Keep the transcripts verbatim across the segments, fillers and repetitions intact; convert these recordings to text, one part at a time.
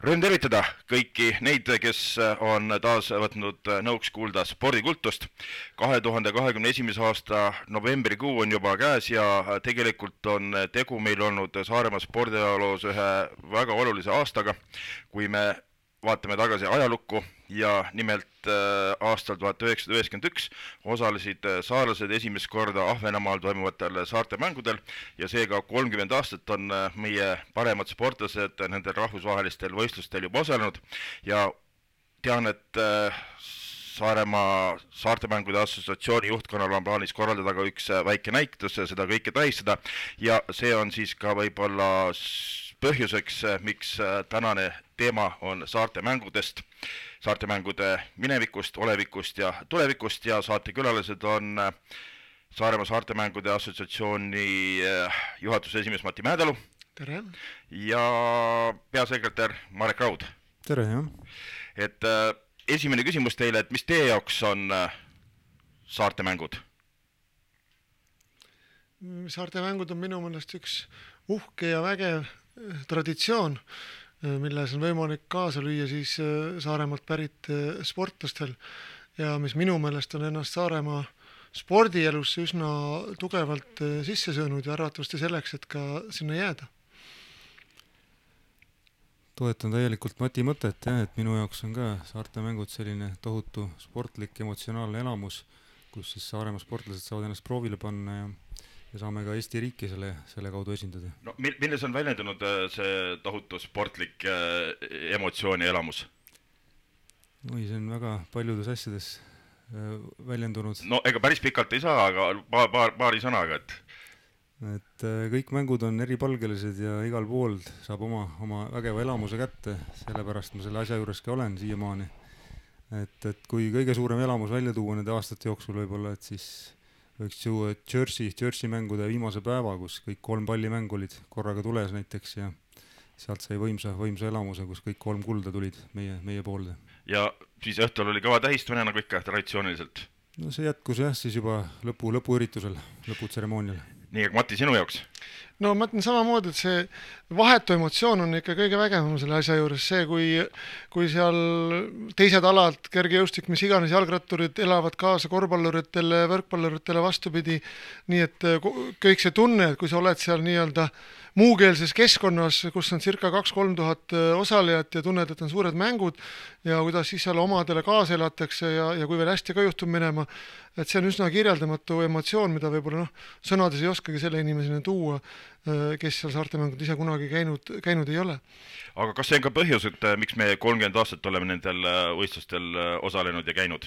Rõõm tervitada kõiki neid, kes on taas võtnud nõuks kuulda spordikultust. kahe tuhande kahekümne esimese aasta novembrikuu on juba käes ja tegelikult on tegu meil olnud Saaremaa spordiajaloos ühe väga olulise aastaga, kui me vaatame tagasi ajalukku ja nimelt aastal tuhat üheksasada üheksakümmend üks osalesid saarlased esimest korda Ahvenamaal toimuvatel saartemängudel ja seega kolmkümmend aastat on meie paremad sportlased nendel rahvusvahelistel võistlustel juba osalenud ja tean, et Saaremaa saartemängude assotsiatsiooni juhtkonnal on plaanis korraldada ka üks väike näitus ja seda kõike tähistada ja see on siis ka võib-olla põhjuseks, miks tänane teema on saartemängudest, saartemängude minevikust, olevikust ja tulevikust ja saatekülalised on Saaremaa saartemängude assotsiatsiooni juhatuse esimees Mati Mäedalu. Tere. Ja peasekretär Marek Raud. Tere, jah. Et esimene küsimus teile, et mis teie jaoks on saartemängud? Saartemängud on minu mõnest üks uhke ja vägev traditsioon, milles on võimalik kaasa lüüa siis Saaremaalt pärit sportlastel ja mis minu meelest on ennast Saaremaa spordielusse üsna tugevalt sisse söönud ja arvatavasti selleks, et ka sinna jääda. Toetan täielikult Mati mõtet, jah, et minu jaoks on ka saartemängud selline tohutu sportlik, emotsionaalne elamus, kus siis Saaremaa sportlased saavad ennast proovile panna ja ja saame ka Eesti riiki selle, selle kaudu esindada. No, milles on väljendunud see tohutu sportlik emotsiooni elamus? Oi, see on väga paljudes asjades väljendunud. No ega päris pikalt ei saa, aga paar, paar, paari sõnaga. Et... et kõik mängud on eripalgelised ja igal pool saab oma, oma vägeva elamuse kätte, sellepärast ma selle asja juures ka olen siiamaani. Et, et kui kõige suurem elamus välja tuua nende aastate jooksul võib-olla, et siis võiks ju Jersey, Jersey mängude viimase päeva, kus kõik kolm pallimäng olid korraga tules näiteks ja sealt sai võimsa, võimsa elamuse, kus kõik kolm kulda tulid meie, meie poolde. Ja siis õhtul oli kõva tähistumine nagu ikka traditsiooniliselt? No see jätkus jah, siis juba lõpu, lõpuüritusel, lõputseremoonial. Nii, aga Mati, sinu jaoks? No ma mõtlen samamoodi, et see vahetu emotsioon on ikka kõige vägevam selle asja juures. See, kui, kui seal teised alad, kergejõustik, mis iganes jalgratturid elavad kaasa korvpalluritele, võrkpalluritele vastupidi, nii et kõik see tunne, et kui sa oled seal nii-öelda muukeelses keskkonnas, kus on circa kaks-kolm tuhat osalejat ja tunned, et on suured mängud ja kuidas siis seal omadele kaasa elatakse ja, ja kui veel hästi ka juhtub minema, et see on üsna kirjeldamatu emotsioon, mida võib-olla noh, sõnades ei oskagi selle inimesena tuua, kes seal saartemängud ise kunagi käinud, käinud ei ole. Aga kas see on ka põhjus, et miks me kolmkümmend aastat oleme nendel võistlustel osalenud ja käinud?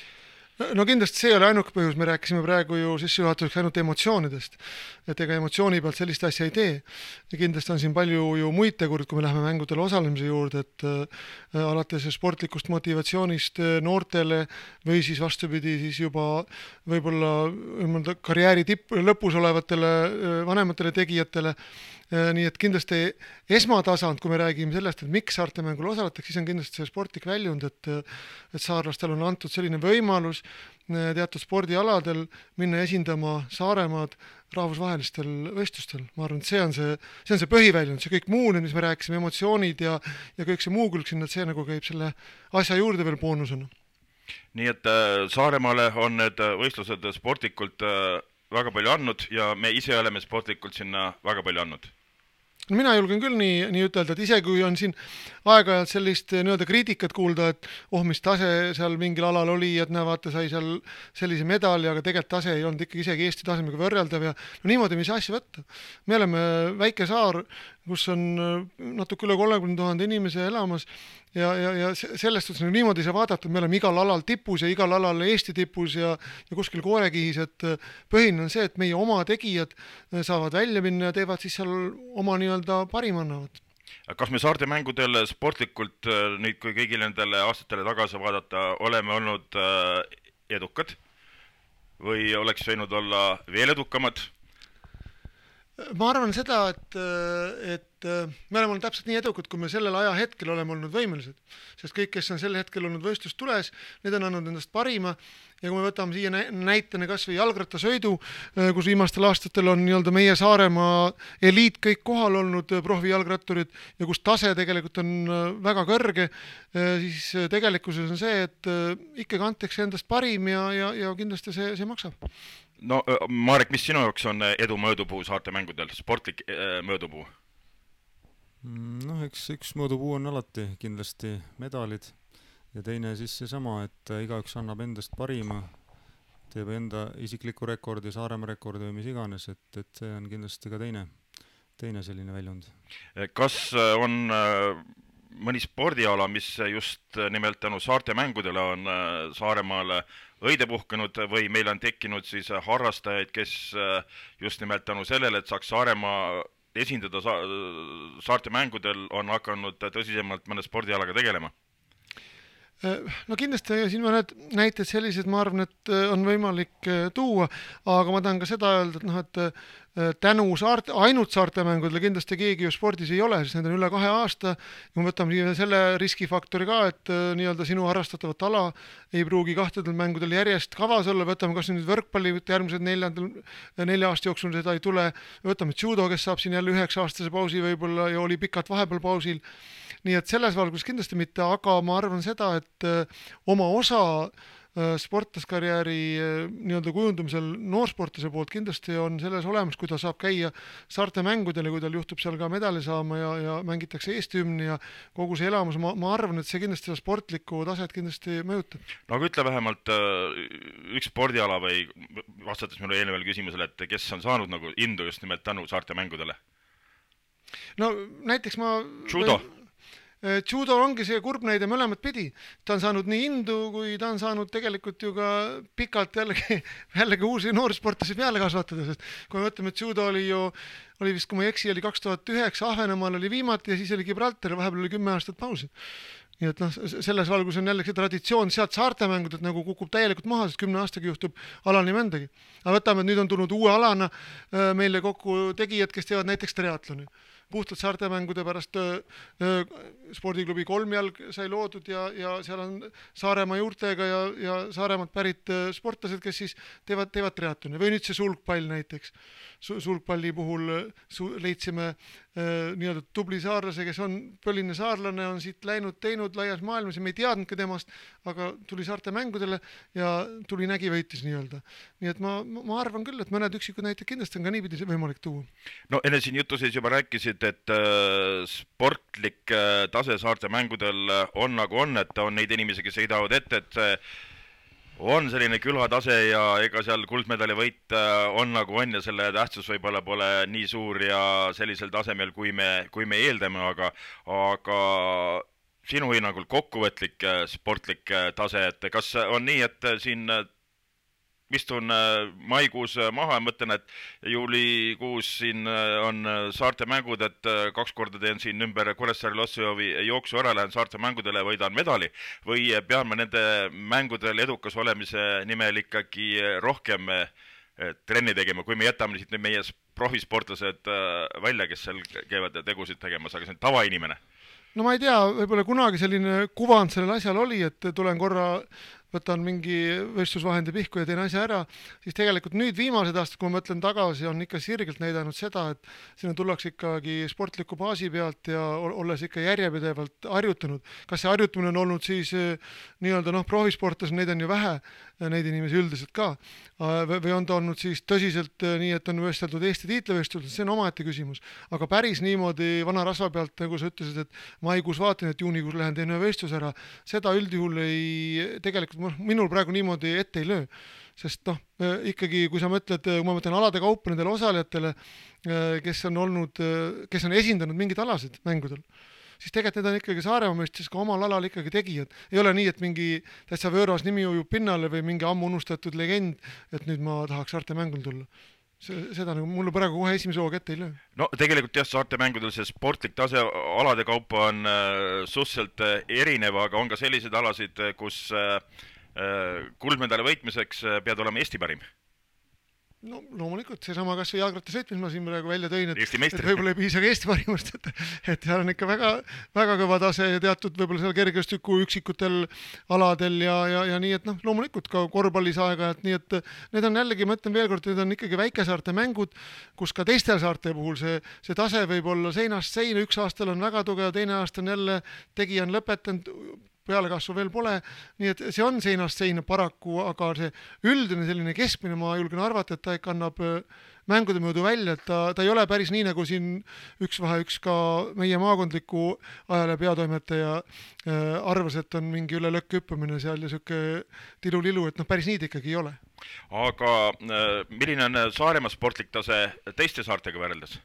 No kindlasti see ei ole ainuke põhjus, me rääkisime praegu ju sissejuhatuseks ainult emotsioonidest, et ega emotsiooni pealt sellist asja ei tee. Ja kindlasti on siin palju ju muid tegurid, kui me läheme mängudele osalemise juurde, et äh, alates sportlikust motivatsioonist noortele või siis vastupidi siis juba võib-olla karjääri tipp, lõpus olevatele vanematele tegijatele. Nii et kindlasti esmatasand, kui me räägime sellest, et miks saartemängul osaletakse, siis on kindlasti see sportlik väljund, et, et saarlastel on antud selline võimalus teatud spordialadel minna esindama Saaremaad rahvusvahelistel võistlustel. Ma arvan, et see on see, see on see põhiväljund, see kõik muu, mis me rääkisime, emotsioonid ja, ja kõik see muu külg sinna, et see nagu käib selle asja juurde veel boonusena. Nii et Saaremaale on need võistlused sportlikult väga palju andnud ja me ise oleme sportlikult sinna väga palju andnud. No mina julgen küll nii, nii ütelda, et ise kui on siin aeg-ajalt sellist nii-öelda kriitikat kuulda, et oh, mis tase seal mingil alal oli, et näe, vaata, sai seal sellise medali, aga tegelikult tase ei olnud ikkagi isegi Eesti tasemega võrreldav ja no niimoodi me ei saa asja võtta. Me oleme väike saar, kus on natuke üle kolmekümne tuhande inimese elamas ja, ja, ja sellest suhtes niimoodi ei saa vaadata, et me oleme igal alal tipus ja igal alal Eesti tipus ja, ja kuskil koorekihis, et põhiline on see, et meie oma tegijad saavad välja minna ja teevad siis seal oma nii-öelda parim annavad. Kas me saartemängudel sportlikult nüüd, kui kõigile nendele aastatele tagasi vaadata, oleme olnud edukad või oleks võinud olla veel edukamad? ma arvan seda, et, et me oleme olnud täpselt nii edukad, kui me sellel ajahetkel oleme olnud võimelised. Sest kõik, kes on sel hetkel olnud võistlust tules, need on andnud endast parima. Ja kui me võtame siia näitena kas või jalgrattasõidu, kus viimastel aastatel on nii-öelda meie Saaremaa eliit kõik kohal olnud profi jalgratturid ja kus tase tegelikult on väga kõrge, siis tegelikkuses on see, et ikkagi antakse endast parim ja, ja, ja kindlasti see, see maksab. No Marek, mis sinu jaoks on edu mõõdupuu saarte mängudel, sportlik mõõdupuu? Noh, eks üks mõõdupuu on alati kindlasti medalid ja teine siis seesama, et igaüks annab endast parima, teeb enda isikliku rekordi, Saaremaa rekordi või mis iganes, et, et see on kindlasti ka teine, teine selline väljund. Kas on mõni spordiala, mis just nimelt tänu saarte mängudele on Saaremaale õide puhkenud või meil on tekkinud siis harrastajaid, kes just nimelt tänu sellele, et saaks Saaremaa esindada sa saarte mängudel, on hakanud tõsisemalt mõne spordialaga tegelema? No kindlasti siin mõned näited sellised, ma arvan, et on võimalik tuua, aga ma tahan ka seda öelda, et noh, et tänu saarte, ainult saarte mängudele kindlasti keegi ju spordis ei ole, sest need on üle kahe aasta ja me võtame siia selle riskifaktori ka, et nii-öelda sinu harrastatavat ala ei pruugi kahtedel mängudel järjest kavas olla, võtame kas nüüd võrkpalli, järgmised neljandal, nelja aasta jooksul seda ei tule, võtame judo, kes saab siin jälle üheksa aastase pausi võib-olla ja oli pikalt vahepeal pausil. Nii et selles valgus kindlasti mitte, aga ma arvan seda, et oma osa sportlaskarjääri nii-öelda kujundumisel noorsportlase poolt kindlasti on selles olemas, kui ta saab käia saarte mängudel ja kui tal juhtub seal ka medali saama ja, ja mängitakse Eesti hümni ja kogu see elamus, ma, ma arvan, et see kindlasti seda sportlikku taset kindlasti mõjutab. No aga ütle vähemalt üks spordiala või vastates minu eelnevale küsimusele, et kes on saanud nagu indu just nimelt tänu saarte mängudele? No näiteks ma... Judo? Judo ongi see kurb näide mõlemat pidi. Ta on saanud nii indu, kui ta on saanud tegelikult ju ka pikalt jällegi, jällegi uusi noorsportlasi peale kasvatada, sest kui me mõtleme, et judo oli ju, oli vist, kui ma ei eksi, oli kaks tuhat üheksa, Ahvenemaal oli viimati ja siis oli Gibraltar ja vahepeal oli kümme aastat pausi. Nii et noh, selles valgus on jällegi see traditsioon sealt saarte mängud, et nagu kukub täielikult maha, sest kümne aastaga juhtub alal nii mõndagi. Aga võtame, et nüüd on tulnud uue alana meile kokku tegijad, kes teevad näiteks triatloni. Puhtalt saarte mängude pärast öö, öö, spordiklubi Kolmjalg sai loodud ja, ja seal on Saaremaa juurtega ja, ja Saaremaalt pärit öö, sportlased, kes siis teevad, teevad triatloni. Või nüüd see sulgpall näiteks. Sulgpalli puhul su leidsime öö, nii-öelda tubli saarlase, kes on põline saarlane, on siit läinud, teinud laias maailmas ja me ei teadnudki temast, aga tuli saarte mängudele ja tuli nägi võitis nii-öelda. Nii et ma, ma arvan küll, et mõned üksikud näited kindlasti on ka niipidi võimalik tuua. No enne siin jutu sees juba rääkisid, et äh, sportlik äh, tase saarte mängudel on nagu on, et on neid inimesi, kes heidavad ette, et see on selline külatase ja ega seal kuldmedali võit äh, on nagu on ja selle tähtsus võib-olla pole nii suur ja sellisel tasemel, kui me, kui me eeldame, aga, aga sinu hinnangul kokkuvõtlik äh, sportlik äh, tase, et kas on nii, et äh, siin äh, istun maikuus maha ja mõtlen, et juulikuus siin on saarte mängud, et kaks korda teen siin ümber Kuressaare Lossijovi jooksu ära, lähen saarte mängudele ja võidan medali või peame nende mängudel edukas olemise nimel ikkagi rohkem trenni tegema, kui me jätame siit meie profisportlased välja, kes seal käivad tegusid tegemas, aga see on tavainimene? No ma ei tea, võib-olla kunagi selline kuvand sellel asjal oli, et tulen korra võtan mingi võistlusvahendi pihku ja teen asja ära, siis tegelikult nüüd viimased aastad, kui ma mõtlen tagasi, on ikka sirgelt näidanud seda, et sinna tullakse ikkagi sportliku baasi pealt ja olles ikka järjepidevalt harjutanud. Kas see harjutamine on olnud siis nii-öelda noh, profisportlas, neid on ju vähe, neid inimesi üldiselt ka, või on ta olnud siis tõsiselt nii, et on võisteldud Eesti tiitlivõistlused, see on omaette küsimus. Aga päris niimoodi vana rasva pealt, nagu sa ütlesid, et maikuus vaatan, et juunikuus lähen teen ühe võistlus ära, seda üldjuhul ei tegelikult minul praegu niimoodi ette ei löö, sest noh, ikkagi kui sa mõtled, kui ma mõtlen alade kaupa nendele osalejatele, kes on olnud, kes on esindanud mingid alasid mängudel, siis tegelikult need on ikkagi Saaremaa mõistes ka omal alal ikkagi tegijad. Ei ole nii, et mingi täitsa võõras nimi ujub pinnale või mingi ammu unustatud legend, et nüüd ma tahaks saarte mängul tulla. Seda nagu mulle praegu kohe esimese hooga ette ei löö. No tegelikult jah, saarte mängudel see sportlik tase alade kaupa on suhteliselt erinev, aga on ka sellised alasid, kus kuldmedali võitmiseks pead olema Eesti parim. no loomulikult, seesama kas või jalgratta sõit, mis ma siin praegu välja tõin, et, et võib-olla ei piisa ka Eesti parimast, et, et seal on ikka väga, väga kõva tase ja teatud võib-olla seal kergejõustiku üksikutel aladel ja, ja, ja nii, et noh, loomulikult ka korvpallis aeg-ajalt, nii et need on jällegi, ma ütlen veel kord, need on ikkagi väikesaarte mängud, kus ka teistel saarte puhul see, see tase võib olla seinast seina, üks aastal on väga tugev, teine aasta on jälle, tegija on lõpetanud, pealekasvu veel pole, nii et see on seinast seina paraku, aga see üldine selline keskmine, ma julgen arvata, et ta ikka annab mängude möödu välja, et ta, ta ei ole päris nii, nagu siin üks vahe üks ka meie maakondliku ajale peatoimetaja arvas, et on mingi üle lõkk hüppamine seal ja siuke tilu-lilu, et noh, päris nii ta ikkagi ei ole. Aga milline on Saaremaa sportlik tase teiste saartega võrreldes?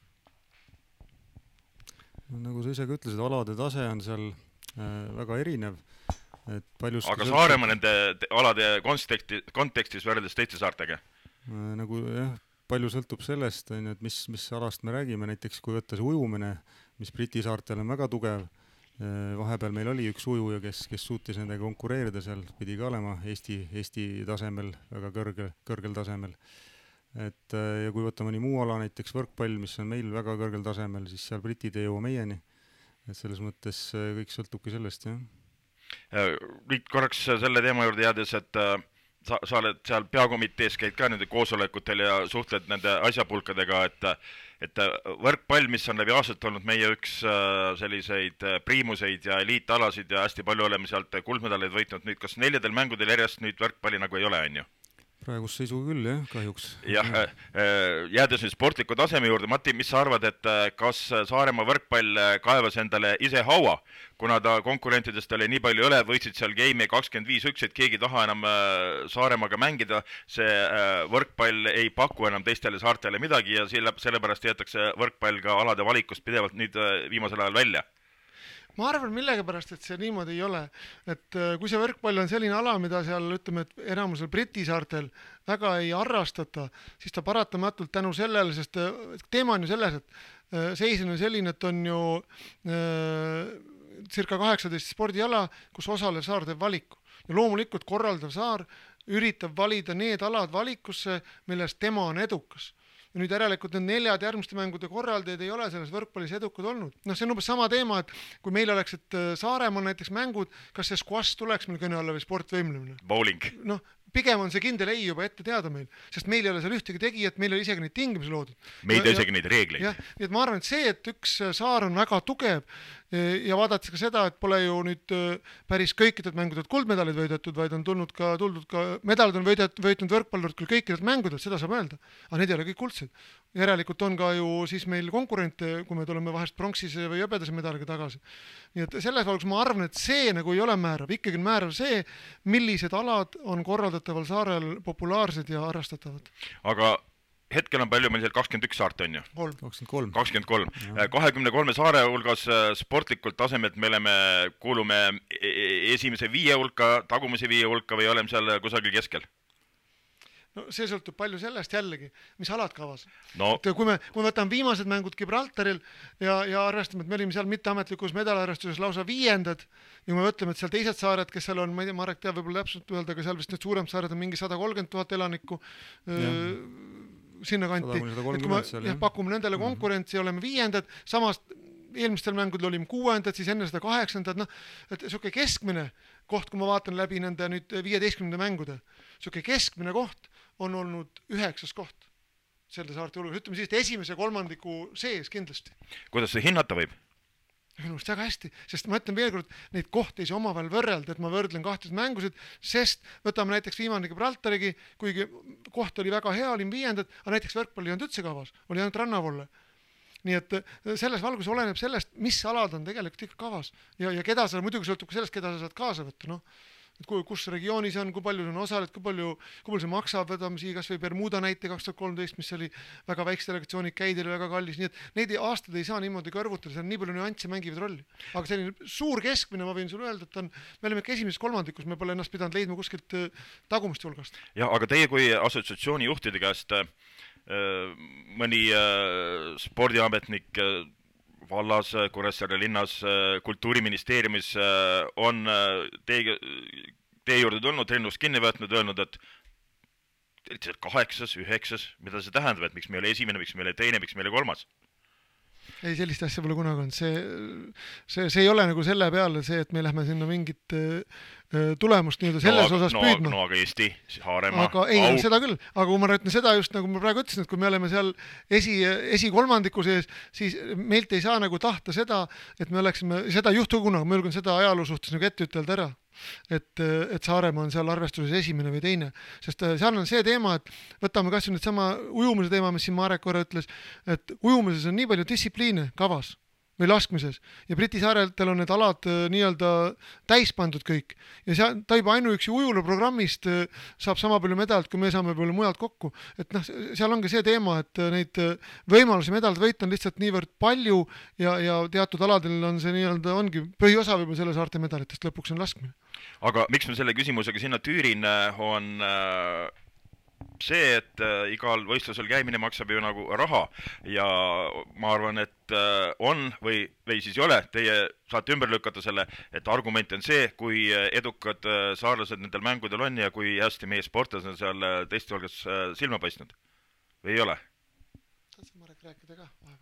Nagu sa ise ka ütlesid, alade tase on seal väga erinev, et paljust aga Saaremaa nende alade kontekstis, kontekstis võrreldes teiste saartega? Nagu jah, palju sõltub sellest, et mis, mis alast me räägime, näiteks kui võtta see ujumine, mis Briti saartel on väga tugev, vahepeal meil oli üks ujuja, kes, kes suutis nendega konkureerida seal, pidi ka olema Eesti, Eesti tasemel, väga kõrge, kõrgel tasemel. Et, ja kui võtta mõni muu ala, näiteks võrkpall, mis on meil väga kõrgel tasemel, siis seal britid ei jõua meieni. Et selles mõttes kõik sõltubki sellest, jah. Nüüd korraks selle teema juurde jäädes, et sa, sa oled seal peakomitees, käid ka nende koosolekutel ja suhtled nende asjapulkadega, et, et võrkpall, mis on läbi aastat olnud meie üks selliseid priimuseid ja eliitalasid ja hästi palju oleme sealt kuldmedaleid võitnud, nüüd kas neljadel mängudel järjest nüüd võrkpalli nagu ei ole, on ju? Praegust seisu küll, jah, kahjuks. Jah, jäädes nüüd sportliku taseme juurde, Mati, mis sa arvad, et kas Saaremaa võrkpall kaevas endale ise haua, kuna ta konkurentidest oli nii palju üle, võitsid seal game'i kakskümmend viis üks, et keegi ei taha enam Saaremaaga mängida, see võrkpall ei paku enam teistele saartele midagi ja sellepärast jäetakse võrkpall ka alade valikust pidevalt nüüd viimasel ajal välja? Ma arvan millegipärast, et see niimoodi ei ole, et kui see võrkpall on selline ala, mida seal ütleme, et enamusel Briti saartel väga ei arrastata, siis ta paratamatult tänu sellele, sest teema on ju selles, et seis on selline, et on ju circa kaheksateist spordiala, kus osalev saar teeb valiku. Ja loomulikult korraldav saar üritab valida need alad valikusse, milles tema on edukas. Ja nüüd järelikult need neljad järgmiste mängude korraldajad ei ole selles võrkpallis edukad olnud. Noh, see on umbes sama teema, et kui meil oleks, et Saaremaa näiteks mängud, kas see squash tuleks meil kõne alla või sportvõimlemine? Bowling. Noh, pigem on see kindel ei juba ette teada meil, sest meil ei ole seal ühtegi tegijat, meil ei ole isegi neid tingimusi loodud. Me ei tea isegi neid reegleid. Jah, nii et ma arvan, et see, et üks saar on väga tugev ja vaadates ka seda, et pole ju nüüd päris kõikidelt mängudelt kuldmedalid võidetud, vaid on tulnud ka, tuldud ka medalid on võidet, võitnud võrkpallurid küll kõikidelt mängudelt, seda saab öelda, aga need ei ole kõik kuldsed. Järelikult on ka ju siis meil konkurente, kui me tuleme vahest pronksise või hõbedase medaliga tagasi. Nii et selles valgus ma arvan, et see nagu ei ole määrav, ikkagi on määrav see, millised alad on korraldataval saarel populaarsed ja arrastatavad. Aga hetkel on palju meil seal kakskümmend üks saart, on ju? kakskümmend kolm. kakskümmend kolm. kahekümne kolme saare hulgas sportlikult tasemelt me oleme, kuulume esimese viie hulka, tagumise viie hulka või oleme seal kusagil keskel? No see sõltub palju sellest jällegi, mis alad kavas. No. Et kui me, kui me võtame viimased mängud Gibraltaril ja, ja arvestame, et me olime seal mitteametlikus medalarvestuses lausa viiendad ja kui me mõtleme, et seal teised saared, kes seal on, ma ei tea, Marek teab võib-olla täpselt öelda, aga seal vist need suurem saared on mingi sada kolmkümmend tuhat elanikku öö, sinna kanti. Et kui me seal, jah, pakume nendele konkurentsi ja oleme viiendad, samas eelmistel mängudel olime kuuendad, siis enne seda kaheksandad, noh, et siuke keskmine koht, kui ma vaatan läbi nende nüüd viieteistkümnenda mängude, siuke keskmine koht on olnud üheksas koht selle saarte hulgas. Ütleme siis, et esimese kolmandiku sees kindlasti. Kuidas see hinnata võib? Minu arust väga hästi, sest ma ütlen veel kord, neid kohti ei saa omavahel võrrelda, et ma võrdlen kahtlased mängusid, sest võtame näiteks viimane Gibraltarigi, kuigi koht oli väga hea, olin viiendad, aga näiteks võrkpalli ei olnud üldse kavas, oli ainult rannavolle. Nii et selles valgus oleneb sellest, mis alad on tegelikult ikka kavas ja, ja keda sa muidugi sõltub sellest, keda sa saad kaasa võtta, noh. Et kui, kus regioonis on, kui palju on osaled, kui palju, kui palju see maksab, võtame siia kas või Bermuda näite kaks tuhat kolmteist, mis oli väga väikse delegatsioonid, käidel väga kallis, nii et neid aastad ei saa niimoodi kõrvutada, see on nii palju nüansse mängivad rolli. Aga selline suur keskmine, ma võin sulle öelda, et on, me oleme ikka esimeses kolmandikus, me pole ennast pidanud leidma kuskilt tagumist hulgast. Ja, aga teie kui assotsiatsiooni juhtide käest mõni spordiametnik vallas, Kuressaare linnas, kultuuriministeeriumis on teie, teie juurde tulnud, trennust kinni võtnud, öelnud, et kaheksas, üheksas, mida see tähendab, et miks me ei ole esimene, miks me ei ole teine, miks me ei ole kolmas? ei, sellist asja pole kunagi olnud, see, see, see ei ole nagu selle peale see, et me lähme sinna mingit tulemust nii-öelda selles no, osas no, püüdma. No aga Eesti, Saaremaa, aga ei, no, seda küll, aga kui ma ütlen seda just nagu ma praegu ütlesin, et kui me oleme seal esi, esikolmandiku sees, siis meilt ei saa nagu tahta seda, et me oleksime, seda ei juhtu kunagi, ma julgen seda ajaloo suhtes nagu ette ütelda ära. Et, et Saaremaa on seal arvestuses esimene või teine, sest seal on see teema, et võtame kas nüüd sama ujumise teema, mis siin Marek korra ütles, et ujumises on nii palju distsipliine kavas või laskmises ja Briti saareltel on need alad nii-öelda täis pandud kõik ja seal, ta juba ainuüksi ujulaprogrammist saab sama palju medalt, kui me saame palju mujalt kokku, et noh, seal ongi see teema, et neid võimalusi medalt võita on lihtsalt niivõrd palju ja, ja teatud aladel on see nii-öelda, ongi põhiosa võib-olla selle saarte medalitest lõpuks on laskmine. Aga miks me selle küsimusega sinna tüürin, on see, et igal võistlusel käimine maksab ju nagu raha ja ma arvan, et on või, või siis ei ole, teie saate ümber lükata selle, et argument on see, kui edukad saarlased nendel mängudel on ja kui hästi meie sportlased on seal teiste hulgas silma paistnud või ei ole? Saad sa Marek rääkida ka vahepeal?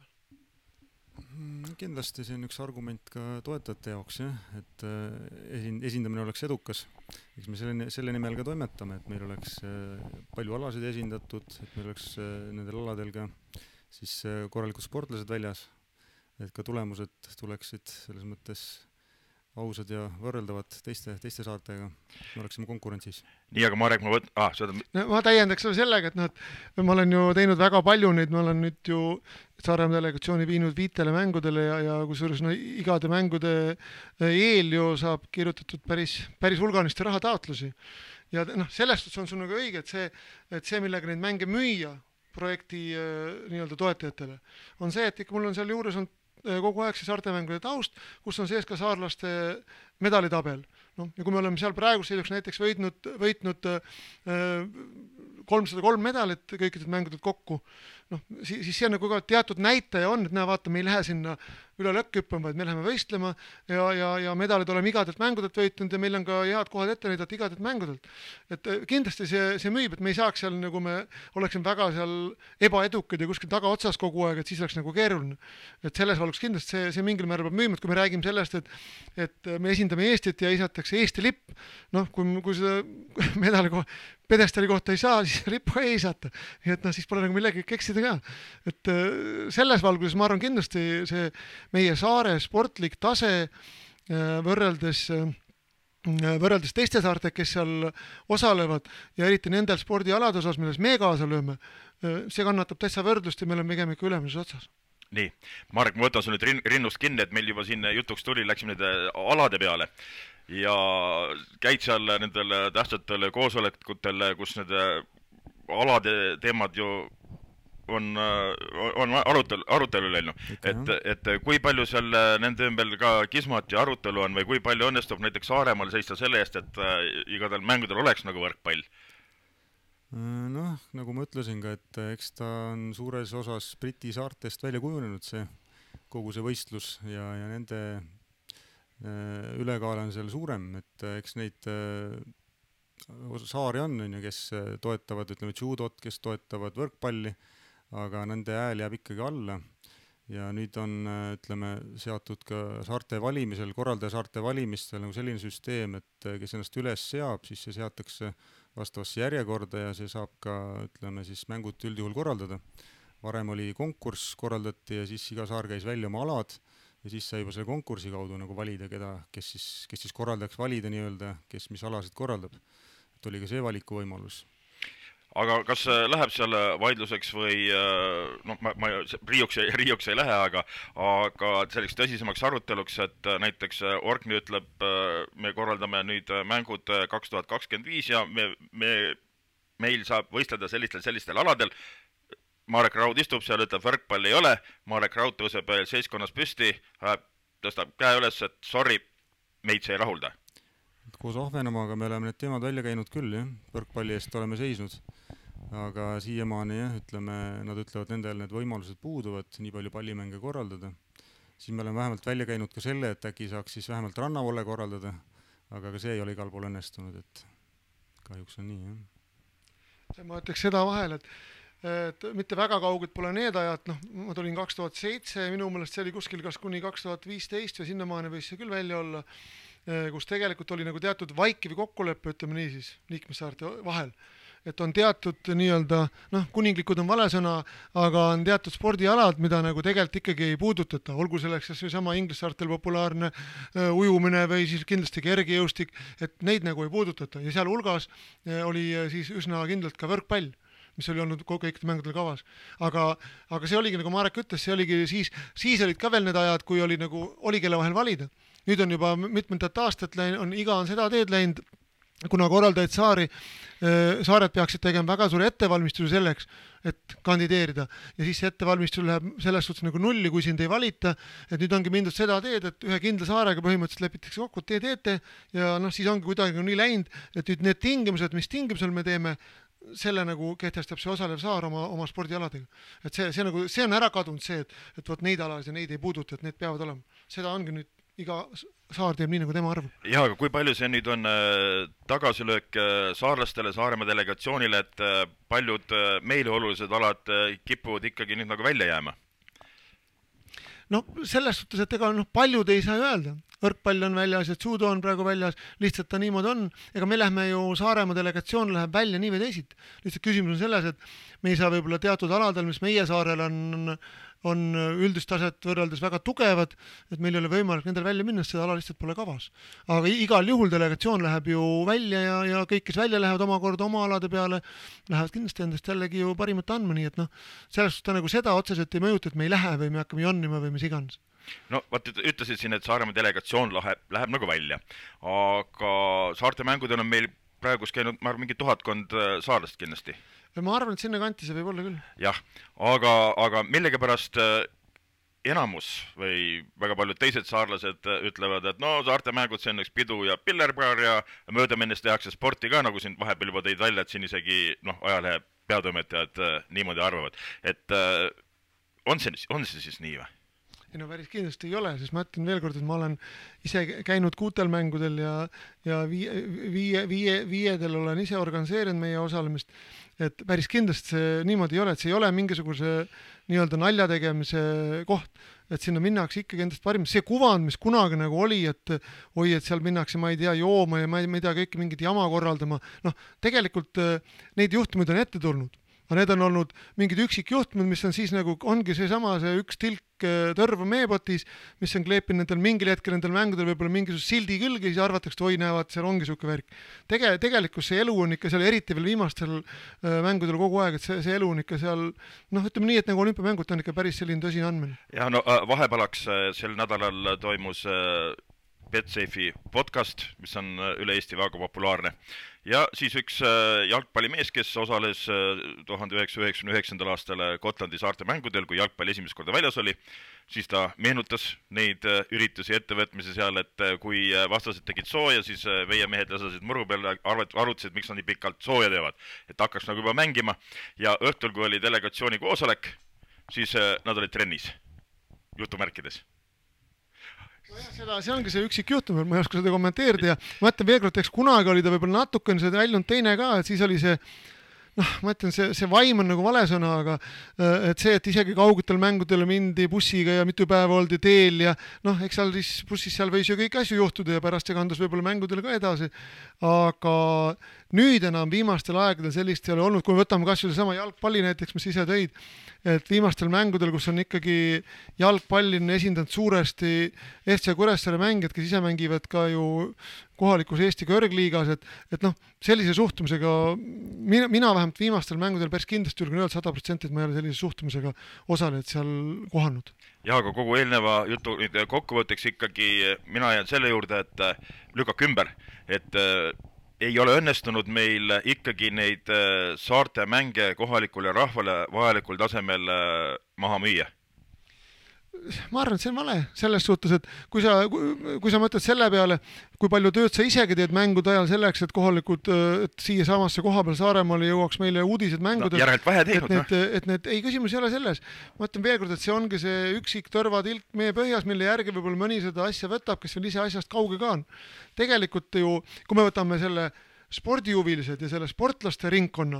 Kindlasti see on üks argument ka toetajate jaoks, jah, et esin, esindamine oleks edukas. Eks me selle, selle nimel ka toimetame, et meil oleks palju alasid esindatud, et meil oleks nendel aladel ka siis korralikud sportlased väljas, et ka tulemused tuleksid selles mõttes ausad ja võrreldavad teiste, teiste saartega, me oleksime konkurentsis. Nii, aga Marek, ma võt... Ah, seda... no, ma täiendaks sellega, et noh, et ma olen ju teinud väga palju neid, ma olen nüüd ju Saaremaa delegatsiooni viinud viitele mängudele ja, ja kusjuures no, igade mängude eel ju saab kirjutatud päris, päris hulganisti rahataotlusi. Ja noh, sellest on sul nagu õige, et see, et see, millega neid mänge müüa projekti nii-öelda toetajatele, on see, et ikka mul on seal juures on kogu aeg see saartemängude taust, kus on sees ka saarlaste medalitabel. No, ja kui me oleme seal praegu selliseks näiteks võitnud, võitnud kolmsada kolm medalit kõikidelt mängudelt kokku, noh, siis, siis see on nagu ka teatud näitaja on, et näe, vaata, me ei lähe sinna üle lõkk hüppama, vaid me läheme võistlema ja, ja, ja medalid oleme igadelt mängudelt võitnud ja meil on ka head kohad ette näidata igadelt mängudelt. Et kindlasti see, see müüb, et me ei saaks seal nagu me oleksime väga seal ebaedukad ja kuskil taga otsas kogu aeg, et siis oleks nagu keeruline. Et selles valgus kindlasti see, see mingil määral peab müüma, et kui me räägime sellest, et, et me esindame Eestit ja isatakse Eesti lipp, noh, kui, kui seda medali ko- pedestali kohta ei saa, siis lippu ei saata. Nii et noh, siis pole nagu millegi keksida ka. Et selles valguses ma arvan kindlasti see meie saare sportlik tase võrreldes, võrreldes teiste saarte, kes seal osalevad ja eriti nendel spordialade osas, milles me kaasa lööme, see kannatab täitsa võrdlust ja me oleme pigem ikka ülemises otsas. Nii, Marek, ma võtan sul nüüd rinnust kinni, et meil juba siin jutuks tuli, läksime nende alade peale ja käid seal nendel tähtsatel koosolekutel, kus need alade teemad ju on, on arutelu, arutelu läinud, et, et kui palju seal nende ümber ka kismat ja arutelu on või kui palju õnnestub näiteks Saaremaal seista selle eest, et igadel mängudel oleks nagu võrkpall? Noh, nagu ma ütlesin ka, et eks ta on suures osas Briti saartest välja kujunenud see, kogu see võistlus ja, ja nende ülekaal on seal suurem, et eks neid saari on, kes toetavad, ütleme, judot, kes toetavad võrkpalli, aga nende hääl jääb ikkagi alla ja nüüd on, ütleme, seatud ka saarte valimisel, korraldaja saarte valimistel nagu selline süsteem, et kes ennast üles seab, siis see seatakse vastavasse järjekorda ja see saab ka, ütleme, siis mängud üldjuhul korraldada. Varem oli konkurss, korraldati ja siis iga saar käis välja oma alad ja siis sai juba selle konkursi kaudu nagu valida, keda, kes siis, kes siis korraldajaks valida nii-öelda, kes mis alasid korraldab. Et oli ka see valiku võimalus. Aga kas läheb seal vaidluseks või, noh, ma, ma riiuks, riiuks ei lähe, aga, aga selleks tõsisemaks aruteluks, et näiteks Orkni ütleb, me korraldame nüüd mängud kaks tuhat kakskümmend viis ja me, me, meil saab võistleda sellistel, sellistel aladel. Marek Raud istub seal, ütleb, võrkpall ei ole, Marek Raud tõuseb seiskonnas püsti, tõstab käe üles, et sorry, meid see ei rahulda. Koos Ahvenamaga me oleme need teemad välja käinud küll, jah, võrkpalli eest oleme seisnud, aga siiamaani, jah, ütleme, nad ütlevad, nendel need võimalused puuduvad nii palju pallimänge korraldada. Siis me oleme vähemalt välja käinud ka selle, et äkki saaks siis vähemalt rannavolle korraldada, aga ka see ei ole igal pool õnnestunud, et kahjuks on nii, jah. ma ütleks seda vahel, et et mitte väga kauged pole need ajad, noh, ma tulin kaks tuhat seitse, minu meelest see oli kuskil kas kuni kaks tuhat viisteist või sinnamaani võis see küll välja olla, kus tegelikult oli nagu teatud vaikiv kokkulepe, ütleme nii siis, liikmessaarte vahel. Et on teatud nii-öelda, noh, kuninglikud on vale sõna, aga on teatud spordialad, mida nagu tegelikult ikkagi ei puudutata, olgu selleks või sama Inglissaartel populaarne uh, ujumine või siis kindlasti kergejõustik, et neid nagu ei puudutata ja seal hulgas uh, oli uh, siis üsna kindlalt ka võrkpall, mis oli olnud kõikidel mängudel kavas. Aga, aga see oligi, nagu Marek ütles, see oligi siis, siis olid ka veel need ajad, kui oli nagu, oli kelle vahel valida. Nüüd on juba mitmendat aastat läinud, on iga on seda teed läinud, kuna korraldajaid saari, saared peaksid tegema väga suure ettevalmistuse selleks, et kandideerida. Ja siis see ettevalmistus läheb selles suhtes nagu nulli, kui sind ei valita, et nüüd ongi mindud seda teed, et ühe kindla saarega põhimõtteliselt lepitakse kokku, et te teete ja noh, siis ongi kuidagi nii läinud, et nüüd need tingimused, mis tingimusel me teeme, selle nagu kehtestab see osalev saar oma, oma spordialadega. Et see, see, nagu, see on ära kadunud see, et, et võt neid alasid ja neid ei puuduta, et need peavad olema. Seda ongi nüüd iga saar teeb nii, nagu tema arvab. Ja, aga kui palju see nüüd on äh, tagasilöök äh, saarlastele, Saaremaa delegatsioonile, et äh, paljud äh, meile olulised alad äh, kipuvad ikkagi nüüd nagu välja jääma? No selles suhtes, et ega noh, paljud ei saa öelda. Võrkpall on väljas ja judo on praegu väljas, lihtsalt ta niimoodi on. Ega me lähme ju, Saaremaa delegatsioon läheb välja nii või teisid. Lihtsalt küsimus on selles, et me ei saa võib-olla teatud aladel, mis meie saarel on, on üldist taset võrreldes väga tugevad, et meil ei ole võimalik nendel välja minna, seda ala lihtsalt pole kavas. Aga igal juhul delegatsioon läheb ju välja ja, ja kõik, kes välja lähevad omakorda oma alade peale, lähevad kindlasti endast jällegi ju parimat andma, nii et noh, selles suhtes nagu seda otseselt ei mõjuta, et me ei lähe või me hakkame jonnima või mis iganes. No vaat ütlesid siin, et Saaremaa delegatsioon läheb, läheb nagu välja, aga saarte mängudel on meil praegus käinud, ma arvan, mingi tuhatkond saarlast kindlasti. Ma arvan, et sinna kanti see võib olla küll. Jah, aga, aga millegipärast enamus või väga paljud teised saarlased ütlevad, et no saarte mängud, see on üks pidu ja pillerpaar ja mööda minnes tehakse sporti ka, nagu siin vahepeal juba tõid välja, et siin isegi noh, ajalehe peatoimetajad niimoodi arvavad. Et on see, on see siis nii või? Ei no päris kindlasti ei ole, sest ma ütlen veel kord, et ma olen ise käinud kuutel mängudel ja, ja viie, viie, viie, viiedel olen ise organiseerinud meie osalemist, et päris kindlasti see niimoodi ei ole, et see ei ole mingisuguse nii-öelda nalja tegemise koht, et sinna minnakse ikkagi endast parim. See kuvand, mis kunagi nagu oli, et oi, et seal minnakse, ma ei tea, jooma ja ma ei, ma ei tea, kõik mingit jama korraldama, noh, tegelikult neid juhtumid on ette tulnud. Aga need on olnud mingid üksikjuhtumid, mis on siis nagu, ongi see sama, see üks tilk tõrva meepotis, mis on kleepinud nendel mingil hetkel nendel mängudel võib-olla mingisugust sildi külge, siis arvatakse, et oi, näevad, seal ongi suke värk. Tege, tegelikult see elu on ikka seal, eriti veel viimastel mängudel kogu aeg, et see, see elu on ikka seal, noh, ütleme nii, et nagu olümpiamängud on ikka päris selline tõsine andmine. Ja no vahepalaks sel nädalal toimus Betsafe'i podcast, mis on üle Eesti väga populaarne. Ja siis üks jalgpallimees, kes osales tuhande üheksasaja üheksakümne üheksandal aastal Gotlandi saarte mängudel, kui jalgpall esimest korda väljas oli, siis ta meenutas neid üritusi ettevõtmise seal, et kui vastased tegid sooja, siis meie mehed lasasid muru peale, arvutasid, miks nad nii pikalt sooja teevad, et hakkaks nagu juba mängima. Ja õhtul, kui oli delegatsiooni koosolek, siis nad olid trennis, jutumärkides. Seda, see ongi see üksik juhtum, ma ei oska seda kommenteerida ja ma ütlen veel kord, eks kunagi oli ta võib-olla natuke see väljund teine ka, et siis oli see, noh, ma ütlen, see, see vaim on nagu vale sõna, aga et see, et isegi kaugetel mängudele mindi bussiga ja mitu päeva oldi teel ja noh, eks seal siis bussis seal võis ju kõik asju juhtuda ja pärast see kandus võib-olla mängudele ka edasi, aga nüüd enam viimastel aegadel sellist ei ole olnud, kui me võtame kas ju sama jalgpalli näiteks, mis ise tõid, et viimastel mängudel, kus on ikkagi jalgpalli esindanud suuresti F C Kuressaare mängijad, kes ise mängivad ka ju kohalikus Eesti kõrgliigas, et, et noh, sellise suhtumisega, mina, mina vähemalt viimastel mängudel päris kindlasti julgen öelda sada protsenti, et ma ei ole sellise suhtumisega osalejad seal kohanud. Ja, aga kogu eelneva jutu kokkuvõtteks ikkagi mina jään selle juurde, et lükake ümber, et ei ole õnnestunud meil ikkagi neid saarte mänge kohalikule rahvale vajalikul tasemel maha müüa. Ma arvan, et see on vale selles suhtes, et kui sa, kui sa mõtled selle peale, kui palju tööd sa isegi teed mängude ajal selleks, et kohalikud, et siia samasse koha peal Saaremaale jõuaks meile uudised mängud, no, järelt vähe teinud, et, need, et need, ei küsimus ei ole selles. Ma ütlen veel kord, et see ongi see üksik tõrvatilk meie põhjas, mille järgi võib-olla mõni seda asja võtab, kes veel ise asjast kauge ka on. Tegelikult ju, kui me võtame selle spordihuvilised ja selle sportlaste ringkonna,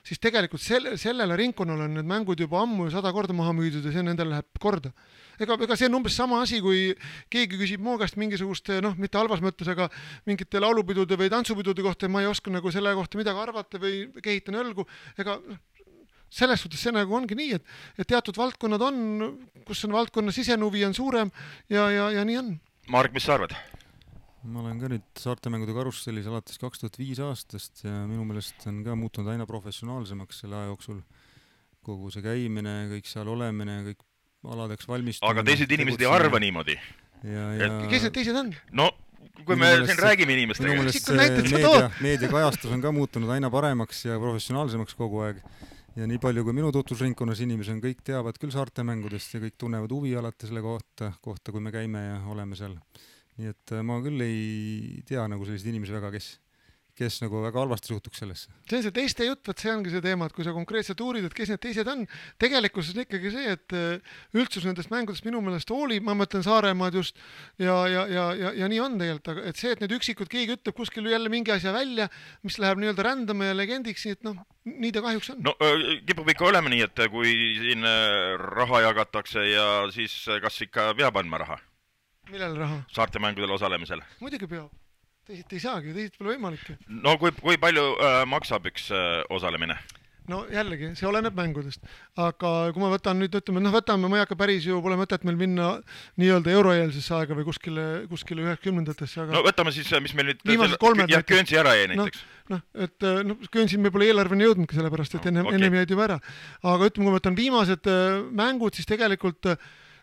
siis tegelikult selle, sellele ringkonnale on need mängud juba ammu sada korda maha müüdud ja see nendel läheb korda. Ega, ega see on umbes sama asi, kui keegi küsib mu käest mingisugust, noh, mitte halvas mõttes, aga mingite laulupidude või tantsupidude kohta, ma ei oska nagu selle kohta midagi arvata või kehitan õlgu. Ega selles suhtes see nagu ongi nii, et, et teatud valdkonnad on, kus on valdkonna sisenuvi on suurem ja, ja, ja nii on. Mark, mis sa arvad? Ma olen ka nüüd saartemängude karussellis alates kaks tuhat viis aastast ja minu meelest on ka muutunud aina professionaalsemaks selle aja jooksul. Kogu see käimine, kõik seal olemine, kõik aladeks valmistumine. Aga teised inimesed ei arva niimoodi. Ja, ja... Kes need teised on? No, kui me siin räägime inimestega. Minu meelest meedia, meediakajastus on ka muutunud aina paremaks ja professionaalsemaks kogu aeg. Ja nii palju, kui minu tutvusringkonnas inimesi on, kõik teavad küll saartemängudest ja kõik tunnevad huvi alati selle kohta, kohta, kui me käime ja oleme seal. Nii et ma küll ei tea nagu sellised inimesi väga, kes, kes nagu väga halvasti suhtuks sellesse. See on see teiste jutt, et see ongi see teema, et kui sa konkreetselt uurid, et kes need teised on, tegelikult on ikkagi see, et üldsus nendest mängudest minu meelest hoolib, ma mõtlen Saaremaad just, ja, ja, ja, ja, ja nii on tegelikult, aga et see, et need üksikud keegi ütleb kuskil jälle mingi asja välja, mis läheb nii-öelda rändama ja legendiks, nii et noh, nii ta kahjuks on. No kipub ikka olema nii, et kui siin raha jagatakse ja siis kas ikka peab andma raha? Millele raha? Saartemängudel osalemisel. Muidugi peab. Teised ei saagi, teised pole võimalik. No kui, kui palju äh, maksab üks äh, osalemine? No jällegi, see oleneb mängudest. Aga kui ma võtan nüüd, ütleme, noh võtame, ma ei hakka päris ju, pole mõtet meil minna nii-öelda euroeelsesse aega või kuskile, kuskile üheksakümnendatesse. Aga... No võtame siis, mis meil nüüd... Viimased kolmed jah, Köönsi ära jäi näiteks. No, noh, et no, Köönsin me pole eelarveni jõudnudki sellepärast, et no, enne, okay. ennem jäid juba ära. Aga ütleme, kui ma võtan viimased äh, mängud, siis tegelikult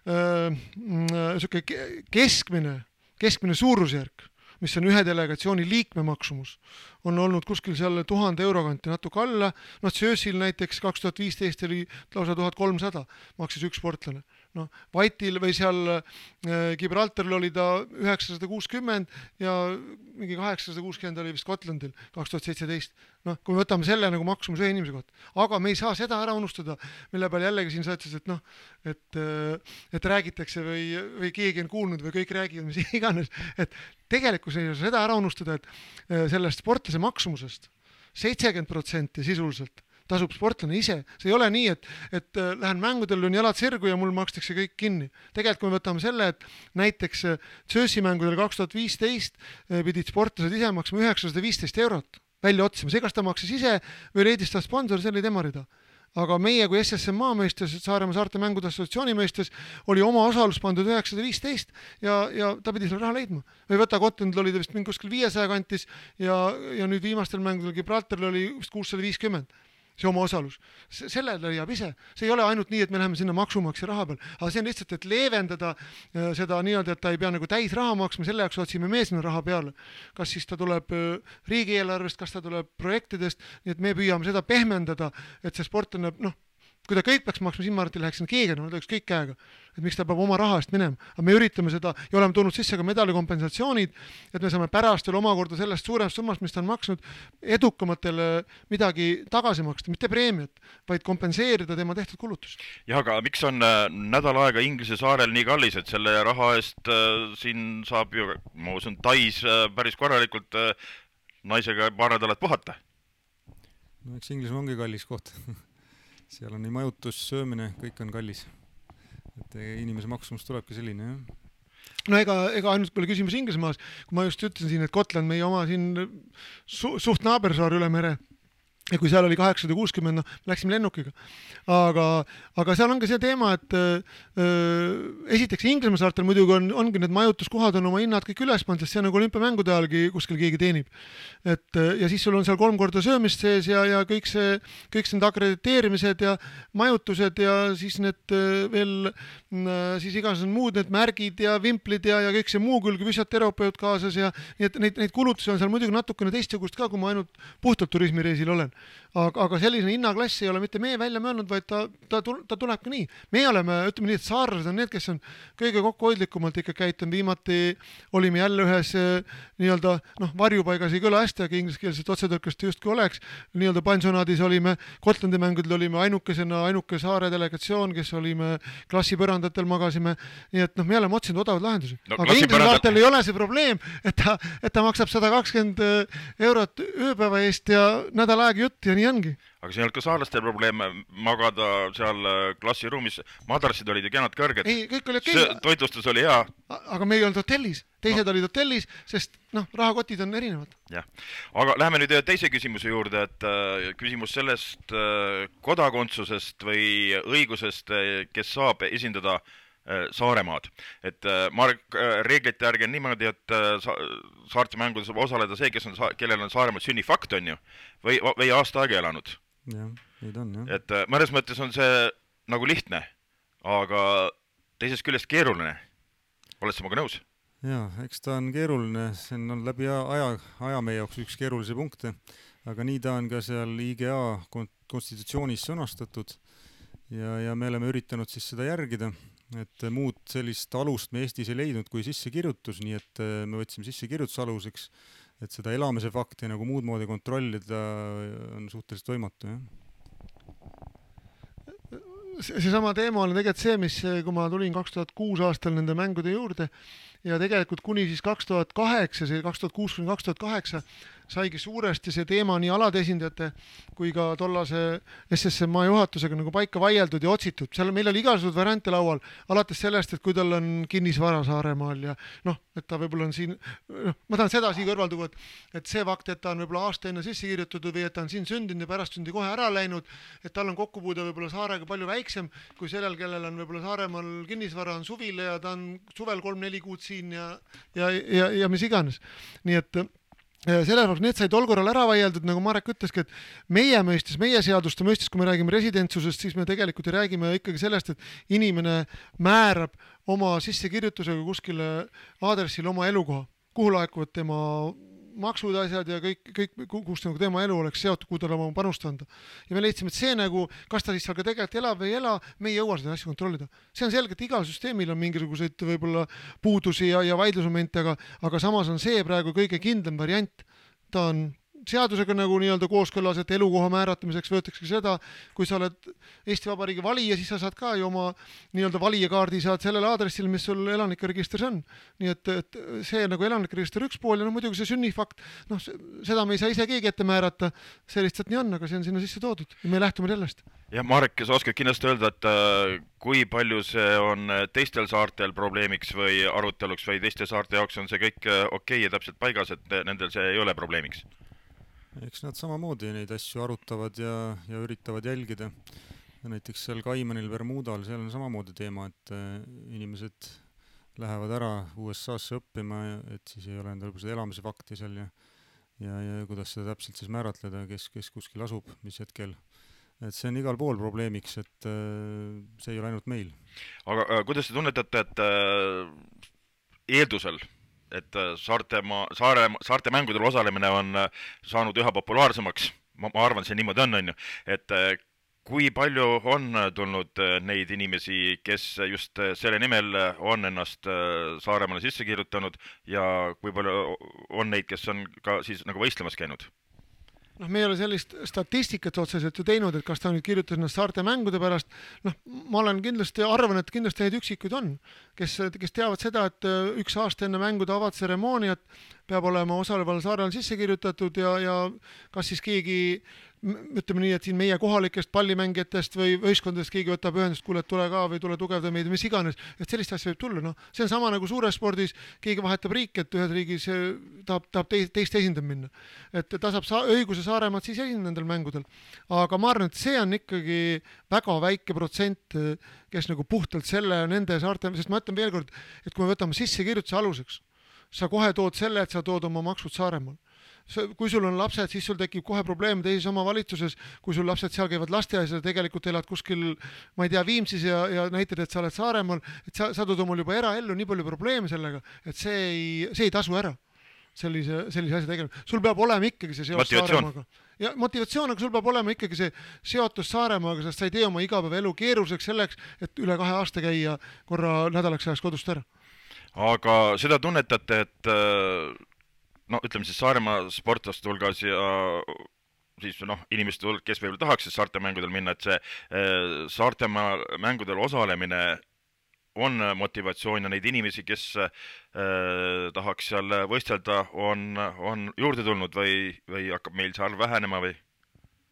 äh, keskmine, keskmine suurusjärk, mis on ühe delegatsiooni liikme maksumus, on olnud kuskil seal tuhande euro kanti natuke alla. No Söösil näiteks kaks tuhat viisteist oli lausa tuhat kolmsada maksis üks sportlane. No, Vaitil või seal äh, Gibraltaril oli ta üheksasada kuuskümmend ja mingi kaheksasada kuuskümmend oli vist Gotlandil kaks tuhat seitseteist. No, kui me võtame selle nagu maksumus ühe inimese kohta. Aga me ei saa seda ära unustada, mille peal jällegi siin sa ütles, et, noh, et, et räägitakse või, või keegi on kuulnud või kõik räägivad, mis iganes. Et tegelikult ei saa seda ära unustada, et sellest sportlase maksumusest seitsekümmend protsenti sisuliselt tasub sportlane ise. See ei ole nii, et, et lähen mängudel, löön jalad sirgu ja mul makstakse kõik kinni. Tegelikult kui me võtame selle, et näiteks Söösi mängudel kaks tuhat viisteist pidid sportlased ise maksma üheksasada viisteist eurot välja otsima. See, kas ta maksis ise või leidis ta sponsor, see oli tema rida. Aga meie kui S S M A mõistes, Saaremaa saarte mängude assotsiatsiooni mõistes, oli oma osalus pandud üheksasada viisteist ja, ja ta pidi selle raha leidma. Või võta Gotlandil oli ta vist mingi kuskil viiesaja kantis ja, ja nüüd viimastel mängudel Gibraltaril oli vist kuussada viiskümmend. See oma osalus. Selle leiab ise. See ei ole ainult nii, et me läheme sinna maksumaksja raha peal, aga see on lihtsalt, et leevendada seda nii-öelda, et ta ei pea nagu täis raha maksma, selle jaoks otsime meesna raha peale. Kas siis ta tuleb riigieelarvest, kas ta tuleb projektidest, nii et me püüame seda pehmendada, et see sportlane, noh, kui ta kõik peaks maksma, siis ma arvan, et läheks sinna keegi, no ta oleks kõik käega. Et miks ta peab oma raha eest minema. Aga me üritame seda ja oleme tulnud sisse ka medalikompensatsioonid, et me saame pärast veel omakorda sellest suuremast summast, mis ta on maksnud, edukamatele midagi tagasi maksta, mitte preemiat, vaid kompenseerida tema tehtud kulutus. Ja, aga miks on äh, nädal aega Inglise saarel nii kallis, et selle raha eest äh, siin saab ju, ma usun, Tais äh, päris korralikult äh, naisega paar nädalat puhata? No eks Inglismaa ongi kallis koht. Seal on nii majutus, söömine, kõik on kallis. Et inimese maksumus tulebki selline, jah. No ega, ega ainult pole küsimus Inglismaas. Kui ma just ütlesin siin, et Gotland, meie oma siin su suht naabersaar üle mere, ja kui seal oli kaheksasada kuuskümmend, noh, läksime lennukiga. Aga, aga seal on ka see teema, et öö, esiteks Inglismaa saartel muidugi on, ongi need majutuskohad on oma hinnad kõik üles pannud, sest see on nagu olümpiamängude ajalgi kuskil keegi teenib. Et, ja siis sul on seal kolm korda söömist sees ja, ja kõik see, kõik see need akrediteerimised ja majutused ja siis need veel, siis igasugused muud need märgid ja vimplid ja, ja kõik see muu külg, füsioterapeut kaasas ja nii et neid, neid kulutusi on seal muidugi natukene teistsugust ka, kui ma ainult puhtalt turismireisil olen. Aga, aga selline hinnaklass ei ole mitte meie välja möönud, vaid ta, ta, ta tuleb ka nii. Me oleme, ütleme nii, et saarlased on need, kes on kõige kokkuhoidlikumalt ikka käitunud. Viimati olime jälle ühes nii-öelda, noh, varjupaigas ei kõla hästi, aga ingliskeelset otsetõrkest justkui oleks. Nii-öelda pensionaadis olime, Gotlandi mängudel olime ainukesena, ainuke saare delegatsioon, kes olime klassipõrandatel magasime. Nii et noh, me oleme otsinud odavad lahendusi. No, aga Inglise saartel ei ole see probleem, et ta, et ta maksab sada kakskümmend eurot ööpäeva eest ja nädal aega jutt ja nii ongi. Aga see ei olnud ka saarlastel probleem magada seal klassiruumis, madrassid olid ju kenad kõrged. Ei, kõik oli okei okay.. Toitlustus oli hea. Aga me ei olnud hotellis, teised no. olid hotellis, sest noh, rahakotid on erinevad. Jah, aga läheme nüüd teise küsimuse juurde, et äh, küsimus sellest äh, kodakondsusest või õigusest, kes saab esindada äh, Saaremaad. Et äh, Marek, äh, reeglite järgi on niimoodi, et äh, saarte mängudes saab osaleda see, kes on, kellel on Saaremaal sünnifakt, on ju, või, või aasta aega elanud. Jah, neid on, jah. Et äh, mõnes mõttes on see nagu lihtne, aga teisest küljest keeruline. Oled sa maga nõus? Jaa, eks ta on keeruline, see on läbi aja, aja meie jaoks üks keerulisi punkte, aga nii ta on ka seal I G A konstitutsioonis sõnastatud ja, ja me oleme üritanud siis seda järgida, et muud sellist alust me Eestis ei leidnud kui sissekirjutus, nii et me võtsime sissekirjutuse aluseks, et seda elamise fakti nagu muud moodi kontrollida on suhteliselt võimatu, jah. See sama teema on tegelikult see, mis kui ma tulin kaks tuhat kuus aastal nende mängude juurde ja tegelikult kuni siis kaks tuhat kaheksa, see kaks tuhat kuus kuni kaks tuhat kaheksa saigi suuresti see teema nii alade esindajate kui ka tollase S S M A juhatusega nagu paika vaieldud ja otsitud. Seal meil oli igasugused variante laual, alates sellest, et kui tal on kinnisvara Saaremaal ja noh, et ta võib-olla on siin, noh, ma tahan seda siia kõrval tuua, et, et see fakt, et ta on võib-olla aasta enne sisse kirjutatud või et ta on siin sündinud ja pärast sündi kohe ära läinud, et tal on kokkupuude võib-olla Saarega palju väiksem kui sellel, kellel on võib-olla Saaremaal kinnisvara on suvil ja ta on suvel kolm-neli kuud siin ja, ja, ja, ja mis iganes. Nii et sellepärast need said tol korral ära vaieldud, nagu Marek ütleski, et meie mõistes, meie seaduste mõistes, kui me räägime residentsusest, siis me tegelikult räägime ikkagi sellest, et inimene määrab oma sissekirjutusega kuskile aadressile oma elukoha, kuhu laekuvad tema maksud, asjad ja kõik, kõik kus nagu tema elu oleks seotud, kuhu tal oma panust anda. Ja me leidsime, et see nagu, kas ta siis seal ka tegelikult elab või ei ela, me ei jõua seda asju kontrollida. See on selgelt, igal süsteemil on mingisuguseid võib-olla puudusi ja, ja vaidlusmomente, aga, aga samas on see praegu kõige kindlam variant. Ta on seadusega nagu nii-öelda kooskõlas, et elukoha määratamiseks võetakse seda, kui sa oled Eesti Vabariigi valija, siis sa saad ka ju oma nii-öelda valijakaardi saad sellel aadressil, mis sul elanikeregistris on. Nii et, et see nagu elanikeregister üks pool ja no muidugi see sünnifakt, noh, seda me ei saa ise keegi ette määrata, see lihtsalt nii on, aga see on sinna sisse toodud ja me lähtume sellest. Ja Marek, sa oskad kindlasti öelda, et kui palju see on teistel saartel probleemiks või aruteluks või teiste saarte jaoks on see kõik okei ja täpselt paigas, et nendel see ei ole probleemiks? Eks nad samamoodi neid asju arutavad ja, ja üritavad jälgida. Näiteks seal Kaimanil, Bermudal, seal on samamoodi teema, et inimesed lähevad ära U S A-sse õppima, et siis ei ole endal seda elamise fakti seal ja, ja, ja kuidas seda täpselt siis määratleda, kes, kes kuskil asub, mis hetkel. Et see on igal pool probleemiks, et see ei ole ainult meil. Aga kuidas te tunnetate, et eeldusel, et saarte, saare, saarte mängudel osalemine on saanud üha populaarsemaks, ma, ma arvan, see niimoodi on, on ju, et kui palju on tulnud neid inimesi, kes just selle nimel on ennast Saaremaale sisse kirjutanud ja kui palju on neid, kes on ka siis nagu võistlemas käinud? Noh, me ei ole sellist statistikat otseselt ju teinud, et kas ta nüüd kirjutas ennast saarte mängude pärast. Noh, ma olen kindlasti, arvan, et kindlasti neid üksikuid on, kes, kes teavad seda, et üks aasta enne mängude avatseremooniat peab olema osaleval saarel sisse kirjutatud ja, ja kas siis keegi, ütleme nii, et siin meie kohalikest pallimängijatest või võistkondadest keegi võtab ühendust, kuule, tule ka või tule tugevda meid, mis iganes, et sellist asja võib tulla. No, see on sama nagu suures spordis, keegi vahetab riik, et ühes riigis tahab, tahab teist, teist esindama minna. Et ta saab sa õiguse Saaremaad siis esindada nendel mängudel. Aga ma arvan, et see on ikkagi väga väike protsent, kes nagu puhtalt selle nende saarte, sest ma ütlen veel kord, et kui me võtame sisse kirjutuse aluseks, sa kohe tood selle, et sa tood oma maksud Saaremaal. Kui sul on lapsed, siis sul tekib kohe probleem teises oma valitsuses, kui sul lapsed seal käivad lasteaias ja tegelikult elad kuskil, ma ei tea, Viimsis ja, ja näitad, et sa oled Saaremaal, et sa, sa tood omul juba eraellu nii palju probleeme sellega, et see ei, see ei tasu ära sellise, sellise asja tegema. Sul peab olema ikkagi see seos Saaremaaga. Ja motivatsioon, aga sul peab olema ikkagi see seotus Saaremaaga, sest sa ei tee oma igapäevaelu keeruliseks selleks, et üle kahe aasta käia korra nädalaks ajaks kodust ära. Aga seda tunnetate, et no ütleme siis Saaremaa sportlaste hulgas ja siis noh, inimeste hulk, kes võib tahaks siis saarte mängudel minna, et see saarte mängudel osalemine on motivatsioon ja neid inimesi, kes eh, tahaks seal võistelda, on, on juurde tulnud või, või hakkab meil see arv vähenema või?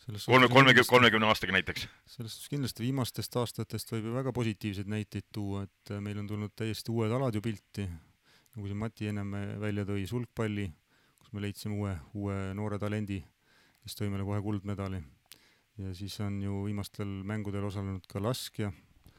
kolmekümne aastaga näiteks. Sellest kindlasti viimastest aastatest võib ju väga positiivseid näiteid tuua, et meil on tulnud täiesti uued alad ju pilti, nagu see Mati ennem välja tõi, sulgpalli, kus me leidsime uue, uue noore talendi, kes tõi meile kohe kuldmedali. Ja siis on ju viimastel mängudel osalenud ka laskja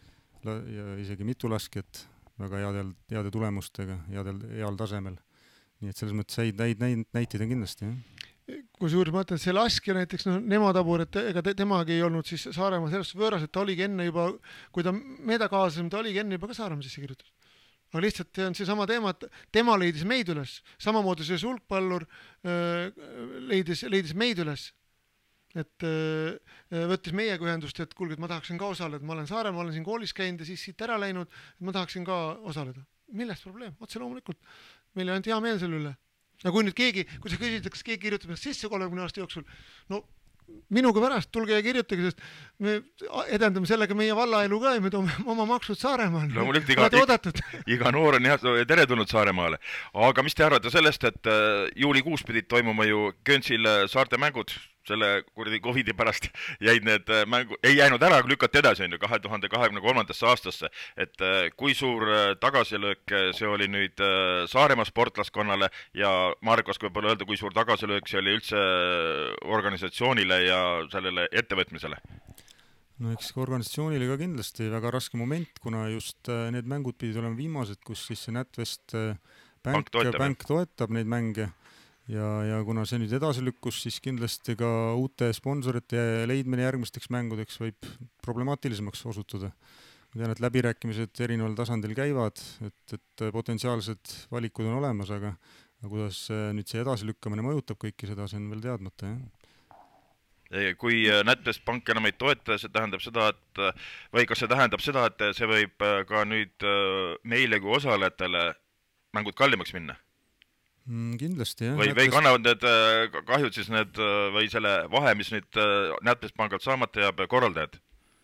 ja isegi mitu laskjat väga headel, heade tulemustega, headel, heal tasemel. Nii et selles mõttes häid näid, näid, näiteid on kindlasti. Jah. Kui suur ma ütlen, see laskja näiteks, no Nematabur, et ega te, temagi ei olnud siis Saaremaa sellest võõras, et ta oligi enne juba, kui ta meeda kaasasime, ta oligi enne juba ka Saaremaa sisse kirjutatud. Aga lihtsalt on see sama teema, et tema leidis meid üles. Samamoodi see sulgpallur äh, leidis, leidis meid üles. Et äh, võttis meiega ühendust, et kuulge, et ma tahaksin ka osaleda. Ma olen Saaremaa, ma olen siin koolis käinud ja siis siit ära läinud, et ma tahaksin ka osaleda. Millest probleem? Otse loomulikult. Meil on hea meel selle üle. Ja kui nüüd keegi, kui sa küsid, kas keegi kirjutab ennast sisse kolmekümne aasta jooksul, no minuga pärast tulge ja kirjutage, sest me edendame sellega meie vallaelu ka ja me toome oma maksud Saaremaale. Loomulikult iga, iga noor on jah teretulnud Saaremaale. Aga mis te arvate sellest, et juulikuus pidid toimuma ju Könsil saarte mängud, selle kuradi Covidi pärast jäid need mängu, ei jäänud ära, lükati edasi on ju kahe tuhande kahekümne kolmandasse aastasse, et kui suur tagasilöök see oli nüüd Saaremaa sportlaskonnale ja Marek oskab võib-olla öelda, kui suur tagasilöök see oli üldse organisatsioonile ja sellele ettevõtmisele? No eks organisatsioonile ka kindlasti väga raske moment, kuna just need mängud pidid olema viimased, kus siis see NatWest Bank, toetab, bank toetab neid mänge. Ja, ja kuna see nüüd edasi lükkus, siis kindlasti ka uute sponsorite leidmine järgmisteks mängudeks võib problemaatilisemaks osutuda. Ma tean, et läbirääkimised erineval tasandil käivad, et, et potentsiaalsed valikud on olemas, aga, aga kuidas nüüd see edasi lükkamine mõjutab kõiki seda, see on veel teadmata. Jah. Kui NatWest Bank enam ei toeta, see tähendab seda, et, või kas see tähendab seda, et see võib ka nüüd meile kui osalejatele mängud kallimaks minna? Mm, kindlasti, jah. Või, või kannavad need kahjud siis need, või selle vahe, mis nüüd NatWest Pangalt saamata jääb korraldajad?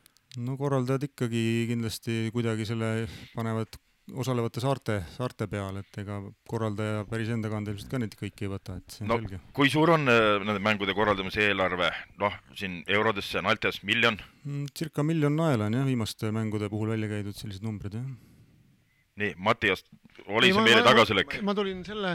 No korraldajad ikkagi kindlasti kuidagi selle panevad osalevate saarte, saarte peale, et ega korraldaja päris enda kanda ilmselt ka neid kõiki ei võta, et see on no, selge. Kui suur on nende mängude korraldamise eelarve? Noh, siin eurodesse, naltes, miljon? Mm, circa miljon naela on jah, viimaste mängude puhul välja käidud sellised numbrid, jah. Nii, Mattias, oli see meile tagasilöök? Ma tulin selle,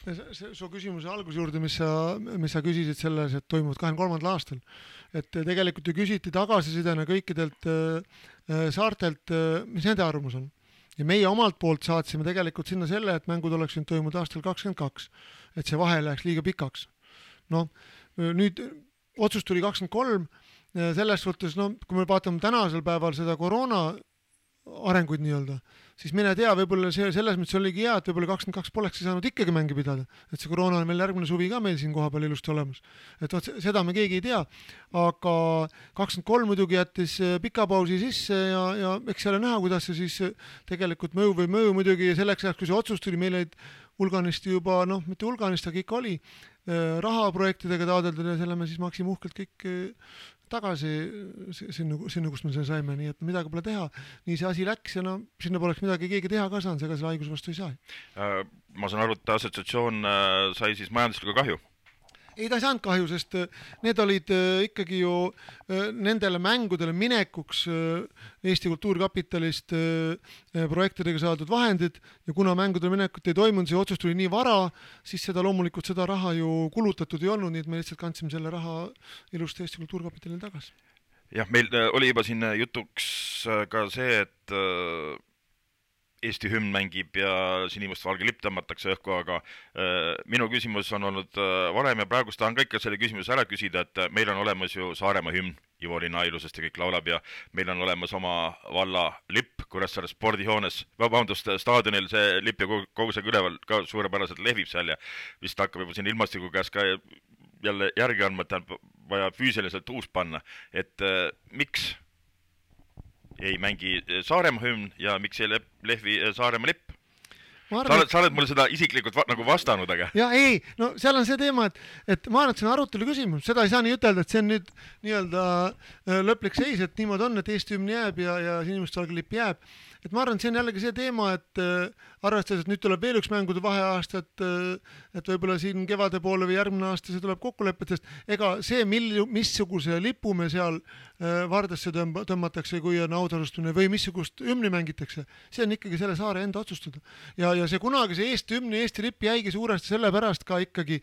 su küsimuse alguse juurde, mis sa, mis sa küsisid selles, et toimuvad kahekümne kolmandal aastal. Et tegelikult ju küsiti tagasisidena kõikidelt äh, saartelt, äh, mis nende arvamus on. Ja meie omalt poolt saatsime tegelikult sinna selle, et mängud oleks nüüd toimunud aastal kakskümmend kaks. Et see vahe läheks liiga pikaks. No, nüüd otsus tuli kakskümmend kolm. Selles suhtes, no, kui me vaatame tänasel päeval seda koroona arenguid nii-öelda, siis mine tea, võib-olla see, selles mõttes oligi hea, et võib-olla kakskümmend kaks poleks saanud ikkagi mängi pidada. Et see koroona on meil järgmine suvi ka meil siin koha peal ilusti olemas. Et seda me keegi ei tea. Aga kakskümmend kolm muidugi jättis pika pausi sisse ja, ja eks selle näha, kuidas see siis tegelikult mõju või mõju muidugi selleks ajaks, kui see otsus tuli, meil olid hulganisti juba, noh, mitte hulganisti, aga ikka oli rahaprojektidega taodeldud ja selle me siis maksime uhkelt kõik tagasi sinna, sinna, kus me selle saime, nii et midagi pole teha. Nii see asi läks ja no sinna poleks midagi keegi teha ka saanud, ega selle haigus vastu ei saa. Ma saan aru, et assotsiatsioon sai siis majanduslikku kahju? Ei, ta ei saanud kahju, sest need olid ikkagi ju nendele mängudele minekuks Eesti Kultuurkapitalist projektidega saadud vahendid ja kuna mängudele minekut ei toimunud, see otsus tuli nii vara, siis seda loomulikult seda raha ju kulutatud ei olnud, nii et me lihtsalt kandsime selle raha ilusti Eesti Kultuurkapitalile tagasi. Jah, meil oli juba siin jutuks ka see, et Eesti hümn mängib ja sinimust valge lipp tõmmatakse õhku, aga äh, minu küsimus on olnud äh, varem ja praegust tahan ka ikka selle küsimuse ära küsida, et äh, meil on olemas ju Saaremaa hümn, Ivolina ilusasti kõik laulab ja meil on olemas oma valla lipp, Kuressaare spordihoones, vabandust, staadionil see lipp ja kogu, kogu see üleval ka suurepäraselt lehvib seal ja vist hakkab juba siin ilmastiku käes ka jälle järgi andma, et on vaja füüsiliselt uus panna, et äh, miks ei mängi Saaremaa hümn ja miks ei lehvi Saaremaa lipp? ma sa arvan, oled, sa oled mulle seda isiklikult va nagu vastanud, aga ja ei, no seal on see teema, et, et ma arvan, et see on arutelu küsimus, seda ei saa nii ütelda, et see on nüüd nii-öelda lõplik seis, et niimoodi on, et Eesti hümn jääb ja, ja sinimust valge lipp jääb. Et ma arvan, et see on jällegi see teema, et äh, arvestades, et nüüd tuleb veel üks mängude vaheaasta, et, äh, et võib-olla siin kevade poole või järgmine aasta see tuleb kokkulepet, sest ega see, mil, missuguse lipu me seal äh, Vardesse tõmb tõmmatakse, kui on autorustumine või missugust hümni mängitakse, see on ikkagi selle saare enda otsustada. Ja, ja see kunagi see Eesti hümni, Eesti lipp jäigi suuresti sellepärast ka ikkagi,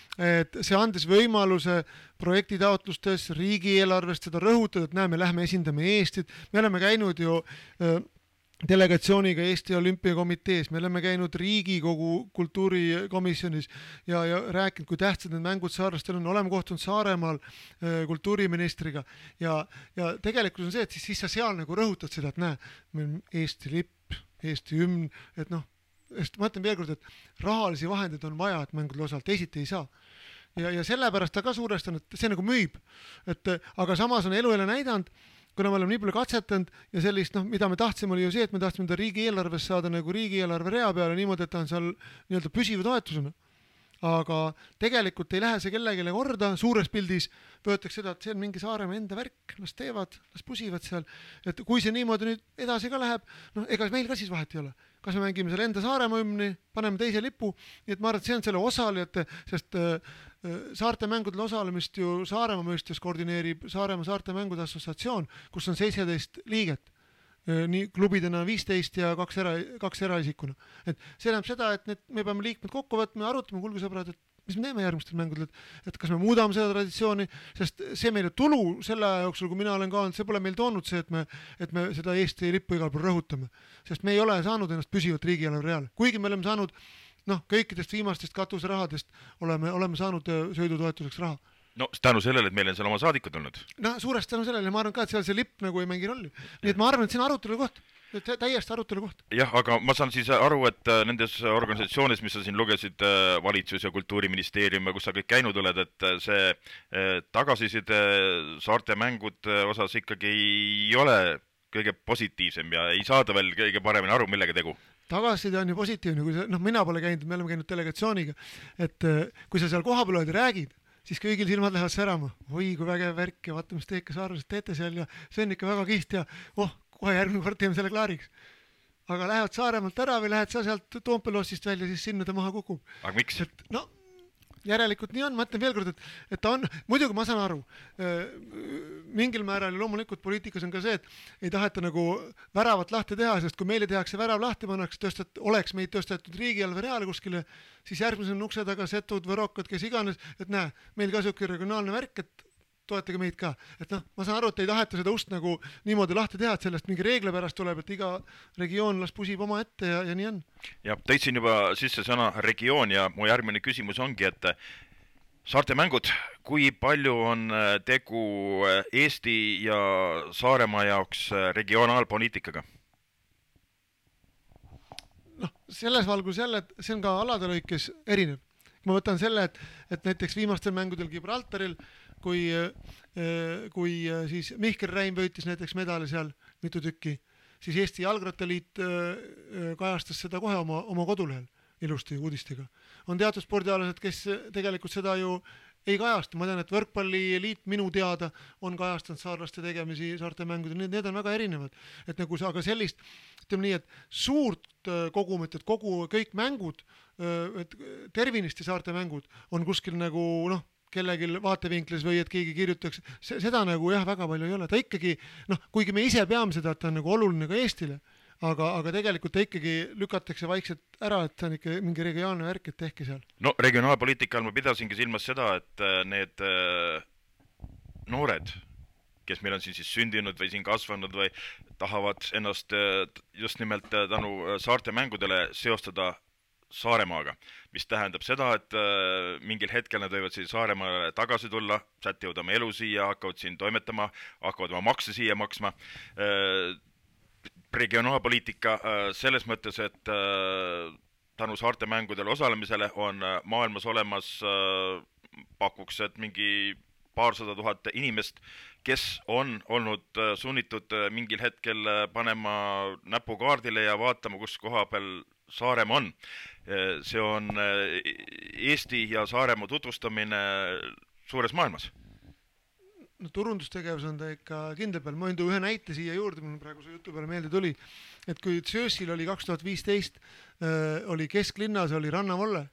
et see andis võimaluse projektitaotlustes, riigieelarvest seda rõhutada, et näe, me lähme esindame Eestit, me oleme käinud ju äh, delegatsiooniga Eesti Olümpiakomitees, me oleme käinud Riigikogu kultuurikomisjonis ja, ja rääkinud, kui tähtsad need mängud saarlastel on, oleme kohtunud Saaremaal äh, kultuuriministriga ja, ja tegelikult on see, et siis, siis sa seal nagu rõhutad seda, et näe, meil on Eesti lipp, Eesti hümn, et noh, ma ütlen veel kord, et rahalisi vahendeid on vaja, et mängudel osalt, teisiti ei saa. Ja, ja sellepärast ta ka suuresti on, et see nagu müüb, et aga samas on elu jälle näidanud, kuna me oleme nii palju katsetanud ja sellist, noh, mida me tahtsime, oli ju see, et me tahtsime ta riigieelarves saada nagu riigieelarve rea peale niimoodi, et ta on seal nii-öelda püsiva toetusena. Aga tegelikult ei lähe see kellegile korda, suures pildis võetakse seda, et see on mingi Saaremaa enda värk, las teevad, las pusivad seal, et kui see niimoodi nüüd edasi ka läheb, noh, ega meil ka siis vahet ei ole. Kas me mängime selle enda Saaremaa hümni, paneme teise lipu, nii et ma arvan, et see on selle osalijate, sest äh, saarte mängudel osalemist ju Saaremaa mõistes koordineerib Saaremaa saarte mängude assotsiatsioon, kus on seitseteist liiget, nii klubidena viisteist ja kaks, era, kaks eraisikuna. Et see näeb seda, et need, me peame liikmed kokku võtma ja arutama, kuulge sõbrad, et mis me teeme järgmistel mängudel, et, et kas me muudame seda traditsiooni, sest see meile tulu selle aja jooksul, kui mina olen ka olnud, see pole meil toonud see, et me, et me seda Eesti lippu igal pool rõhutame, sest me ei ole saanud ennast püsivat riigieelarve reale, kuigi me oleme saanud noh, kõikidest viimastest katuserahadest oleme, oleme saanud sõidutoetuseks raha. No tänu sellele, et meil on seal oma saadikud olnud. No suuresti tänu sellele, ma arvan ka, et seal see lipp nagu ei mängi rolli. Nii et ma arvan, et siin arutelu koht, täiesti arutelu koht. Jah, aga ma saan siis aru, et nendes organisatsioonis, mis sa siin lugesid, valitsus ja kultuuriministeerium ja kus sa kõik käinud oled, et see tagasiside saarte mängud osas ikkagi ei ole kõige positiivsem ja ei saada veel kõige paremini aru, millega tegu. Tagasiside on ju positiivne, kui sa, noh, mina pole käinud, me oleme käinud delegatsiooniga, et kui sa seal kohapeal oled ja räägid, siis kõigil silmad lähevad särama. Oi, kui vägev värk ja vaata, mis te ikka saarlased teete seal ja see on ikka väga kihvt ja oh, kohe järgmine kord teeme selle klaariks. Aga lähevad Saaremaalt ära või lähed sa sealt Toompelossist välja, siis sinna ta maha kukub. Aga miks? Et, no, järelikult nii on, ma ütlen veel kord, et, et ta on, muidugi ma saan aru, mingil määral loomulikult poliitikas on ka see, et ei taheta nagu väravat lahti teha, sest kui meile tehakse värav lahti, pannaks tõstet, oleks meid tõstetud riigieelarve reale kuskile, siis järgmisel ukse taga setud või rokkad, kes iganes, et näe, meil ka siuke regionaalne värk, et toetage meid ka. Et noh, ma saan aru, et ei taheta seda ust nagu niimoodi lahti teha, et sellest mingi reegla pärast tuleb, et iga regioon las pusib oma ette ja, ja nii on. Ja tõid siin juba sisse sõna regioon ja mu järgmine küsimus ongi, et saarte mängud, kui palju on tegu Eesti ja Saaremaa jaoks regionaalpoliitikaga? Noh, selles valgus jälle, et see on ka alade lõikes erinev. Ma võtan selle, et, et näiteks viimastel mängudel Gibraltaril, kui, kui siis Mihkel Räim võitis näiteks medali seal mitu tükki, siis Eesti Jalgrattaliit kajastas seda kohe oma, oma kodulehel ilusti uudistega. On teatud spordialased, kes tegelikult seda ju ei kajasta. Ma tean, et võrkpalliliit minu teada on kajastanud saarlaste tegemisi saarte mängudel. Need, need on väga erinevad. Et nagu see, aga sellist, ütleme nii, et suurt kogumit, et kogu, kõik mängud, et tervinisti saarte mängud on kuskil nagu, noh, kellegi vaatevinklis või et keegi kirjutaks, seda nagu jah, väga palju ei ole. Ta ikkagi, noh, kuigi me ise peame seda, et ta on nagu oluline ka Eestile, aga, aga tegelikult ta ikkagi lükatakse vaikselt ära, et see on ikka mingi regionaalne värk, et tehke seal. No regionaalpoliitikal ma pidasingi silmas seda, et need noored, kes meil on siin siis sündinud või siin kasvanud või tahavad ennast just nimelt tänu saarte mängudele seostada Saaremaaga, mis tähendab seda, et äh, mingil hetkel nad võivad siin Saaremaale tagasi tulla, sätivad oma elu siia, hakkavad siin toimetama, hakkavad oma makse siia maksma. Äh, regionaalpoliitika äh, selles mõttes, et äh, tänu saarte mängudele osalemisele on äh, maailmas olemas äh, pakuks, et mingi paarsada tuhat inimest, kes on olnud äh, sunnitud äh, mingil hetkel äh, panema näpukaardile ja vaatama, kus koha peal Saaremaa on. See on Eesti ja Saaremaa tutvustamine suures maailmas. No turundustegevus on ta ikka kindel peal. Ma võin tuua ühe näite siia juurde, mul praegu see jutu peale meelde tuli, et kui Tšöösil oli kaks tuhat viisteist, oli kesklinnas, oli Rannavolle,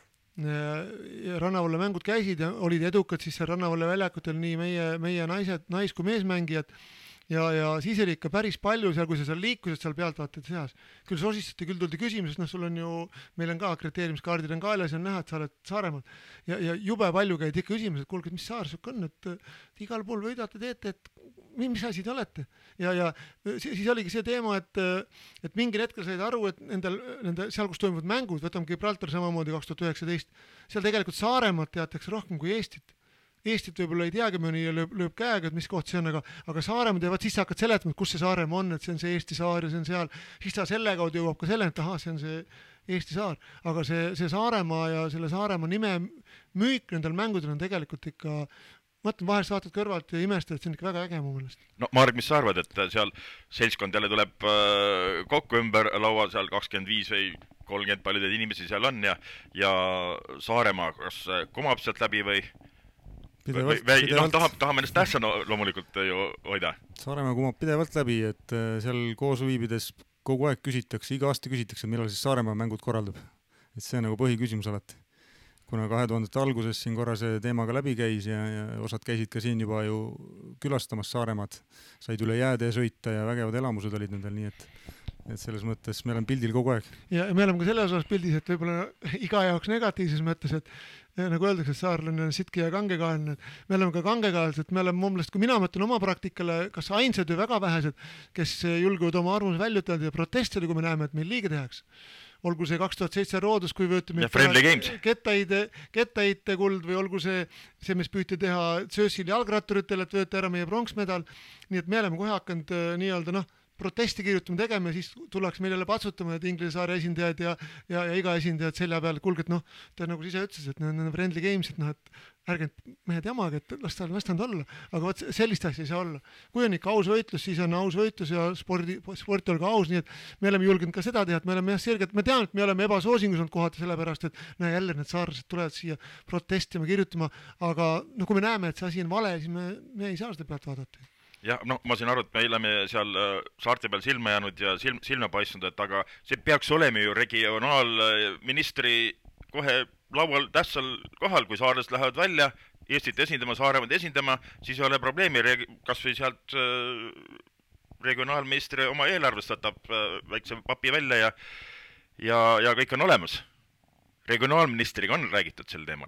ja Rannavolle mängud käisid ja olid edukad siis Rannavolle väljakutel nii meie, meie naised, nais- kui meesmängijad ja, ja siis oli ikka päris palju seal, kui sa seal liikusid seal pealtvaatajate seas. Küll sosistati, küll tuldi küsimusest, noh sul on ju, meil on ka akrediteerimiskaardid on kaelas ja on näha, et sa oled Saaremaal ja, ja jube palju käid ikka küsimus, et kuulge, et mis saar suk on, et, et igal pool võidate, teete, et mis asi te olete ja, ja siis, siis oligi see teema, et, et mingil hetkel said aru, et nendel, nende, seal, kus toimuvad mängud, võtame Gibraltar samamoodi kaks tuhat üheksateist, seal tegelikult Saaremaad teatakse rohkem kui Eestit. Eestit võib-olla ei teagi, mõni lööb, lööb käega, et mis koht see on, aga, aga Saaremaa teevad, siis sa hakkad seletama, et kus see Saaremaa on, et see on see Eesti saar ja see on seal, siis ta selle kaudu jõuab ka selle, et aha, see on see Eesti saar, aga see, see Saaremaa ja selle Saaremaa nime müük nendel mängudel on tegelikult ikka, ma mõtlen, vahest vaatad kõrvalt ja imestad, et see on ikka väga äge mu meelest. No Marek, mis sa arvad, et seal seltskond jälle tuleb kokku ümber laua, seal kakskümmend viis või kolmkümmend paljudeid inimesi seal on ja, ja Saaremaa, kas kumab sealt läbi või Pidevalt, või, või pidevalt. No, tahab, tahame ennast tähtsa no, loomulikult ju hoida. Saaremaa kumab pidevalt läbi, et seal koos viibides kogu aeg küsitakse, iga aasta küsitakse, millal siis Saaremaa mängud korraldab. Et see on nagu põhiküsimus alati. Kuna kahe tuhandete alguses siin korra see teemaga läbi käis ja, ja osad käisid ka siin juba ju külastamas Saaremaad, said üle jääde sõita ja vägevad elamused olid nendel, nii et et selles mõttes me oleme pildil kogu aeg. Ja me oleme ka selles osas pildis, et võib-olla iga jaoks negatiivses mõttes, et nagu öeldakse, et saarlane on sitki ja kangekaelne, et me oleme ka kangekaelsed, me oleme momlast, kui mina mõtlen oma praktikale, kas ainsad või väga vähesed, kes julguvad oma arvamuse välja ütelda ja protestida, kui me näeme, et meil liiga tehakse. Olgu see kaks tuhat seitse Roodus, kui võtame kettaide, kettaide kuld või olgu see, see, mis püüti teha Tšöösil jalgratturitel, et võeta ära meie pronksmedal. Nii et me oleme kohe hakanud nii-öelda, noh, protesti kirjutame tegema ja siis tullaks meile patsutama, et Inglise saare esindajad ja, ja, ja iga esindajad selja peal, kuulge, et noh, ta nagu ise ütles, et need on friendly games, et noh, et ärge mehed jamage, et las ta lastan olla, aga võt, sellist asja ei saa olla. Kui on ikka aus võitlus, siis on aus võitlus ja spordi, sport on ka aus, nii et me oleme julgenud ka seda teha, et me oleme jah selgelt, me teame, et me oleme ebasoosingus olnud kohati sellepärast, et näe jälle need saarlased tulevad siia protestima, kirjutama, aga no kui me näeme, et see asi on vale, siis me, me ei saa seda pealt vaadata. Jah, no ma siin aru, et me oleme seal saarte peal silma jäänud ja silm, silma paistnud, et aga see peaks olema ju regionaalministri kohe laual tähtsal kohal, kui saarlased lähevad välja, Eestit esindama, Saaremaad esindama, siis ei ole probleemi, kas või sealt regionaalministri oma eelarvest võtab väikse papi välja ja, ja, ja kõik on olemas. Regionaalministriga on räägitud sel teemal.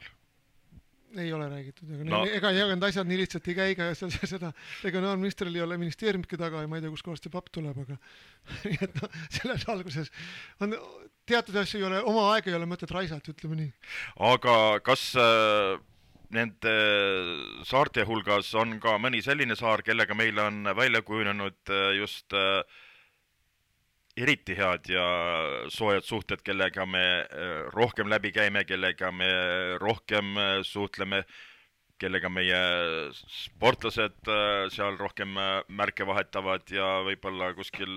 Ei ole räägitud, aga no. ega jaganud asjad nii lihtsalt ei käiga ja seda regionaalministril ei ole ministeeriumidki taga ja ma ei tea, kus kohast see papp tuleb, aga et no, selles alguses on teatud asju ei ole, oma aega ei ole mõtet raisata, ütleme nii. Aga kas äh, nende saarte hulgas on ka mõni selline saar, kellega meil on välja kujunenud just äh, eriti head ja soojad suhted, kellega me rohkem läbi käime, kellega me rohkem suhtleme, kellega meie sportlased seal rohkem märke vahetavad ja võib-olla kuskil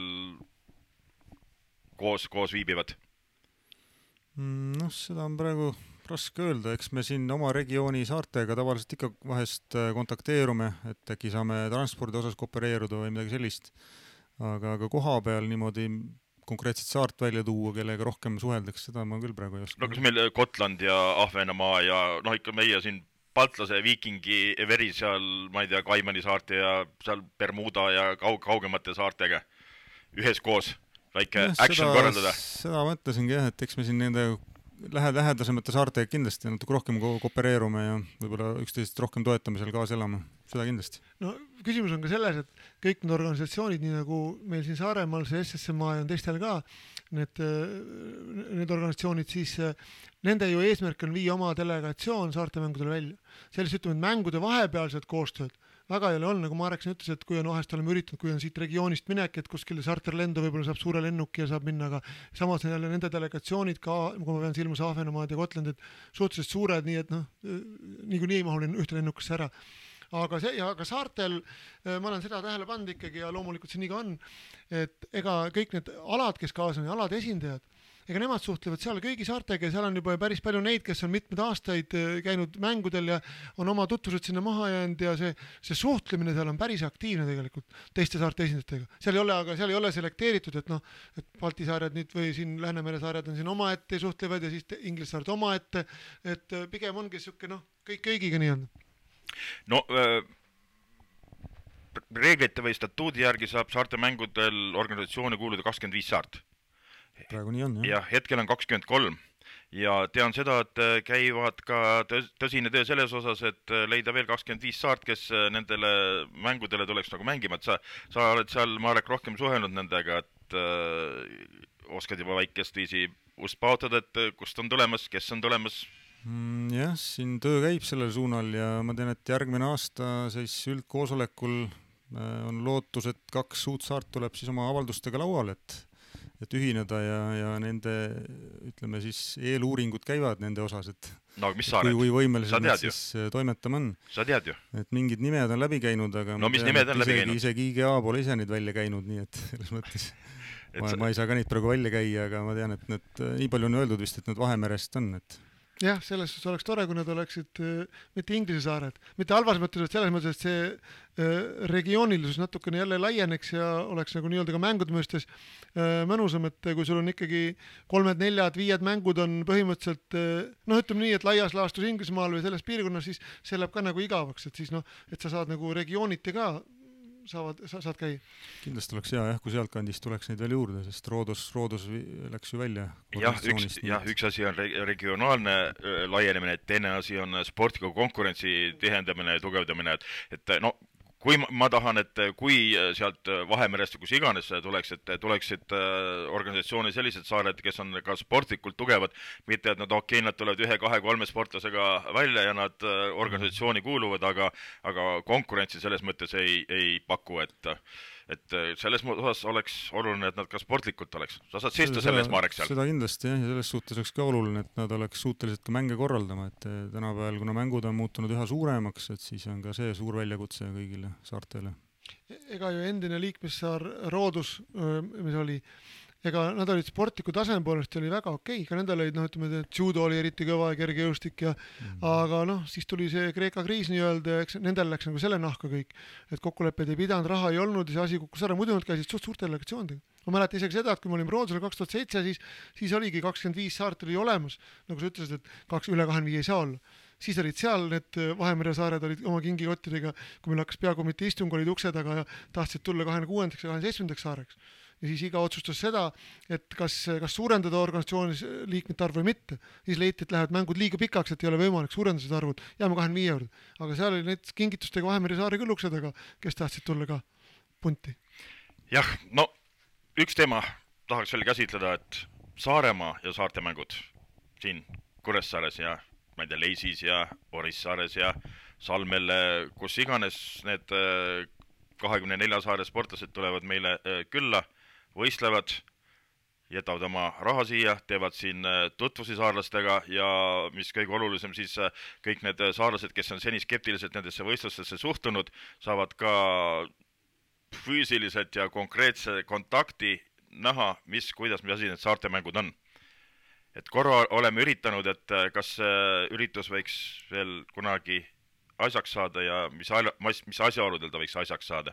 koos, koos viibivad? Noh, seda on praegu raske öelda, eks me siin oma regiooni saartega tavaliselt ikka vahest kontakteerume, et äkki saame transpordi osas koopereeruda või midagi sellist. Aga, aga koha peal niimoodi konkreetset saart välja tuua, kellega rohkem suheldaks, seda ma küll praegu ei oska. No kas meil Gotland ja Ahvenamaa ja noh, ikka meie siin Paltlase, Viikingi, Veri seal, ma ei tea, Kaimani saarte ja seal Bermuda ja kaug kaugemate saartega ühes koos väike ja, action seda, korraldada? Seda mõtlesingi jah, et eks me siin nende lähe, lähedasemate saartega kindlasti natuke rohkem ko koopereerume ja võib-olla üksteist rohkem toetamisel kaasa elame, seda kindlasti. No küsimus on ka selles, et kõik need organisatsioonid, nii nagu meil siin Saaremaal, see S S M A ja on teistel ka, need, need organisatsioonid, siis nende ju eesmärk on viia oma delegatsioon saartemängudele välja. Sellist ütleme, et mängude vahepealsed koostööd väga ei ole olnud, nagu Marek siin ütles, et kui on vahest oleme üritanud, kui on siit regioonist minek, et kuskile sarterlendu võib-olla saab suure lennuki ja saab minna, aga samas jälle nende delegatsioonid ka, kui ma pean silmas Ahvenamaad ja Gotlandit, suhteliselt suured, nii et noh, niikuinii ei mahu ühte lennukasse ära. Aga, see, ja aga saartel ma olen seda tähele pannud ikkagi ja loomulikult see nii ka on, et ega kõik need alad, kes kaasa on ja alade esindajad, ega nemad suhtlevad seal kõigi saartega ja seal on juba päris palju neid, kes on mitmed aastaid käinud mängudel ja on oma tutvused sinna maha jäänud ja see, see suhtlemine seal on päris aktiivne tegelikult teiste saarte esindajatega. Seal ei ole, aga seal ei ole selekteeritud, et noh, et Balti saared nüüd või siin Läänemere saared on siin oma ette suhtlevad ja siis Inglise saared oma ette, et pigem ongi siuke noh, kõik kõigiga nii on. No äh... reeglite või statuudi järgi saab saarte mängudel organisatsiooni kuuluda kakskümmend viis saart. Praegu nii on, jah. Ja hetkel on kakskümmend kolm ja tean seda, et käivad ka tõsine töö selles osas, et leida veel kakskümmend viis saart, kes nendele mängudele tuleks nagu mängima, et sa, sa oled seal, Marek, rohkem suhelnud nendega, et äh, oskad juba väikest viisi ust paotada, et kust on tulemas, kes on tulemas? Mm, jah, siin töö käib sellel suunal ja ma tean, et järgmine aasta siis üldkoosolekul on lootus, et kaks uut saart tuleb siis oma avaldustega laual, et, et ühineda ja, ja nende, ütleme siis, eeluuringud käivad nende osas, et no, mis saared? Kui, kui võimelised need siis toimetama on. Sa tead ju. Et mingid nimed on läbi käinud, aga no mis tean, nimed on läbi käinud? Isegi I G A pole ise neid välja käinud, nii et selles mõttes ma, ma ei saa ka neid praegu välja käia, aga ma tean, et need, nii palju on öeldud vist, et need Vahemerest on, et jah, selles suhtes oleks tore, kui nad oleksid äh, mitte Inglise saared, mitte halvas mõttes, et selles mõttes, et see äh, regioonilisus natukene jälle laieneks ja oleks nagu nii-öelda ka mängude mõistes äh, mõnusam, et kui sul on ikkagi kolmed, neljad, viied mängud on põhimõtteliselt äh, noh, ütleme nii, et laias laastus Inglismaal või selles piirkonnas, siis see läheb ka nagu igavaks, et siis noh, et sa saad nagu regiooniti ka saavad, sa, saad käia. Kindlasti oleks hea, jah, kui sealtkandist tuleks neid veel juurde, sest Roodos, Roodos läks ju välja. Jah, üks, jah, üks asi on regionaalne laienemine, et teine asi on sportliku konkurentsi tihendamine ja tugevdamine, et, et no, kui ma, ma tahan, et kui sealt Vahemerest või kus iganes tuleks, et tuleksid organisatsiooni sellised saared, kes on ka sportlikult tugevad, mitte et nad okei, nad tulevad ühe, kahe, kolme sportlasega välja ja nad organisatsiooni kuuluvad, aga, aga konkurentsi selles mõttes ei, ei paku, et et selles osas oleks oluline, et nad ka sportlikult oleks. Sa saad seista selles, Marek, seal? Seda kindlasti, jah, ja selles suhtes oleks ka oluline, et nad oleks suutelised ka mänge korraldama, et tänapäeval, kuna mängud on muutunud üha suuremaks, et siis on ka see suur väljakutse kõigile saartele. Ega ju endine liikmessaar Roodus, mis oli, ega nad olid sportliku taseme poolest oli väga okei, ka nendel olid, noh, ütleme, et judo oli eriti kõva ja kergejõustik ja mm. aga noh, siis tuli see Kreeka kriis nii-öelda ja eks nendel läks nagu selle nahka kõik, et kokkulepped ei pidanud, raha ei olnud ja see asi kukkus ära, muidu nad käisid suht suurte delegatsioonidega. Ma mäletan isegi seda, et kui me olime Roodusel kaks tuhat seitse, siis, siis oligi kakskümmend viis saart oli olemas, nagu sa ütlesid, et kaks üle kahekümne viis ei saa olla. Siis olid seal need Vahemere saared olid oma kingikottidega, kui meil hakkas peakomitee istung, olid ukse taga ja tahtsid tulla kahekümne kuuendaks ja kahekümne seitsmendaks saareks. Ja siis iga otsustas seda, et kas, kas suurendada organisatsioonis liikmete arv või mitte. Siis leiti, et lähevad mängud liiga pikaks, et ei ole võimalik suurendada seda arvud. Jääme kahekümne viie juurde. Aga seal oli need kingitustega Vahemere saari küll uksedega, kes tahtsid tulla ka punti. Jah, no üks teema tahaks veel käsitleda, et Saaremaa ja saarte mängud siin Kuressaares ja ma ei tea, Leisis ja Orissaares ja Salmel, kus iganes need kahekümne nelja saare sportlased tulevad meile külla, võistlevad, jätavad oma raha siia, teevad siin tutvusi saarlastega ja mis kõige olulisem, siis kõik need saarlased, kes on seni skeptiliselt nendesse võistlustesse suhtunud, saavad ka füüsiliselt ja konkreetse kontakti näha, mis, kuidas, mis asi need saarte mängud on. Et korra oleme üritanud, et kas üritus võiks veel kunagi asjaks saada ja mis, mis asjaoludel ta võiks asjaks saada?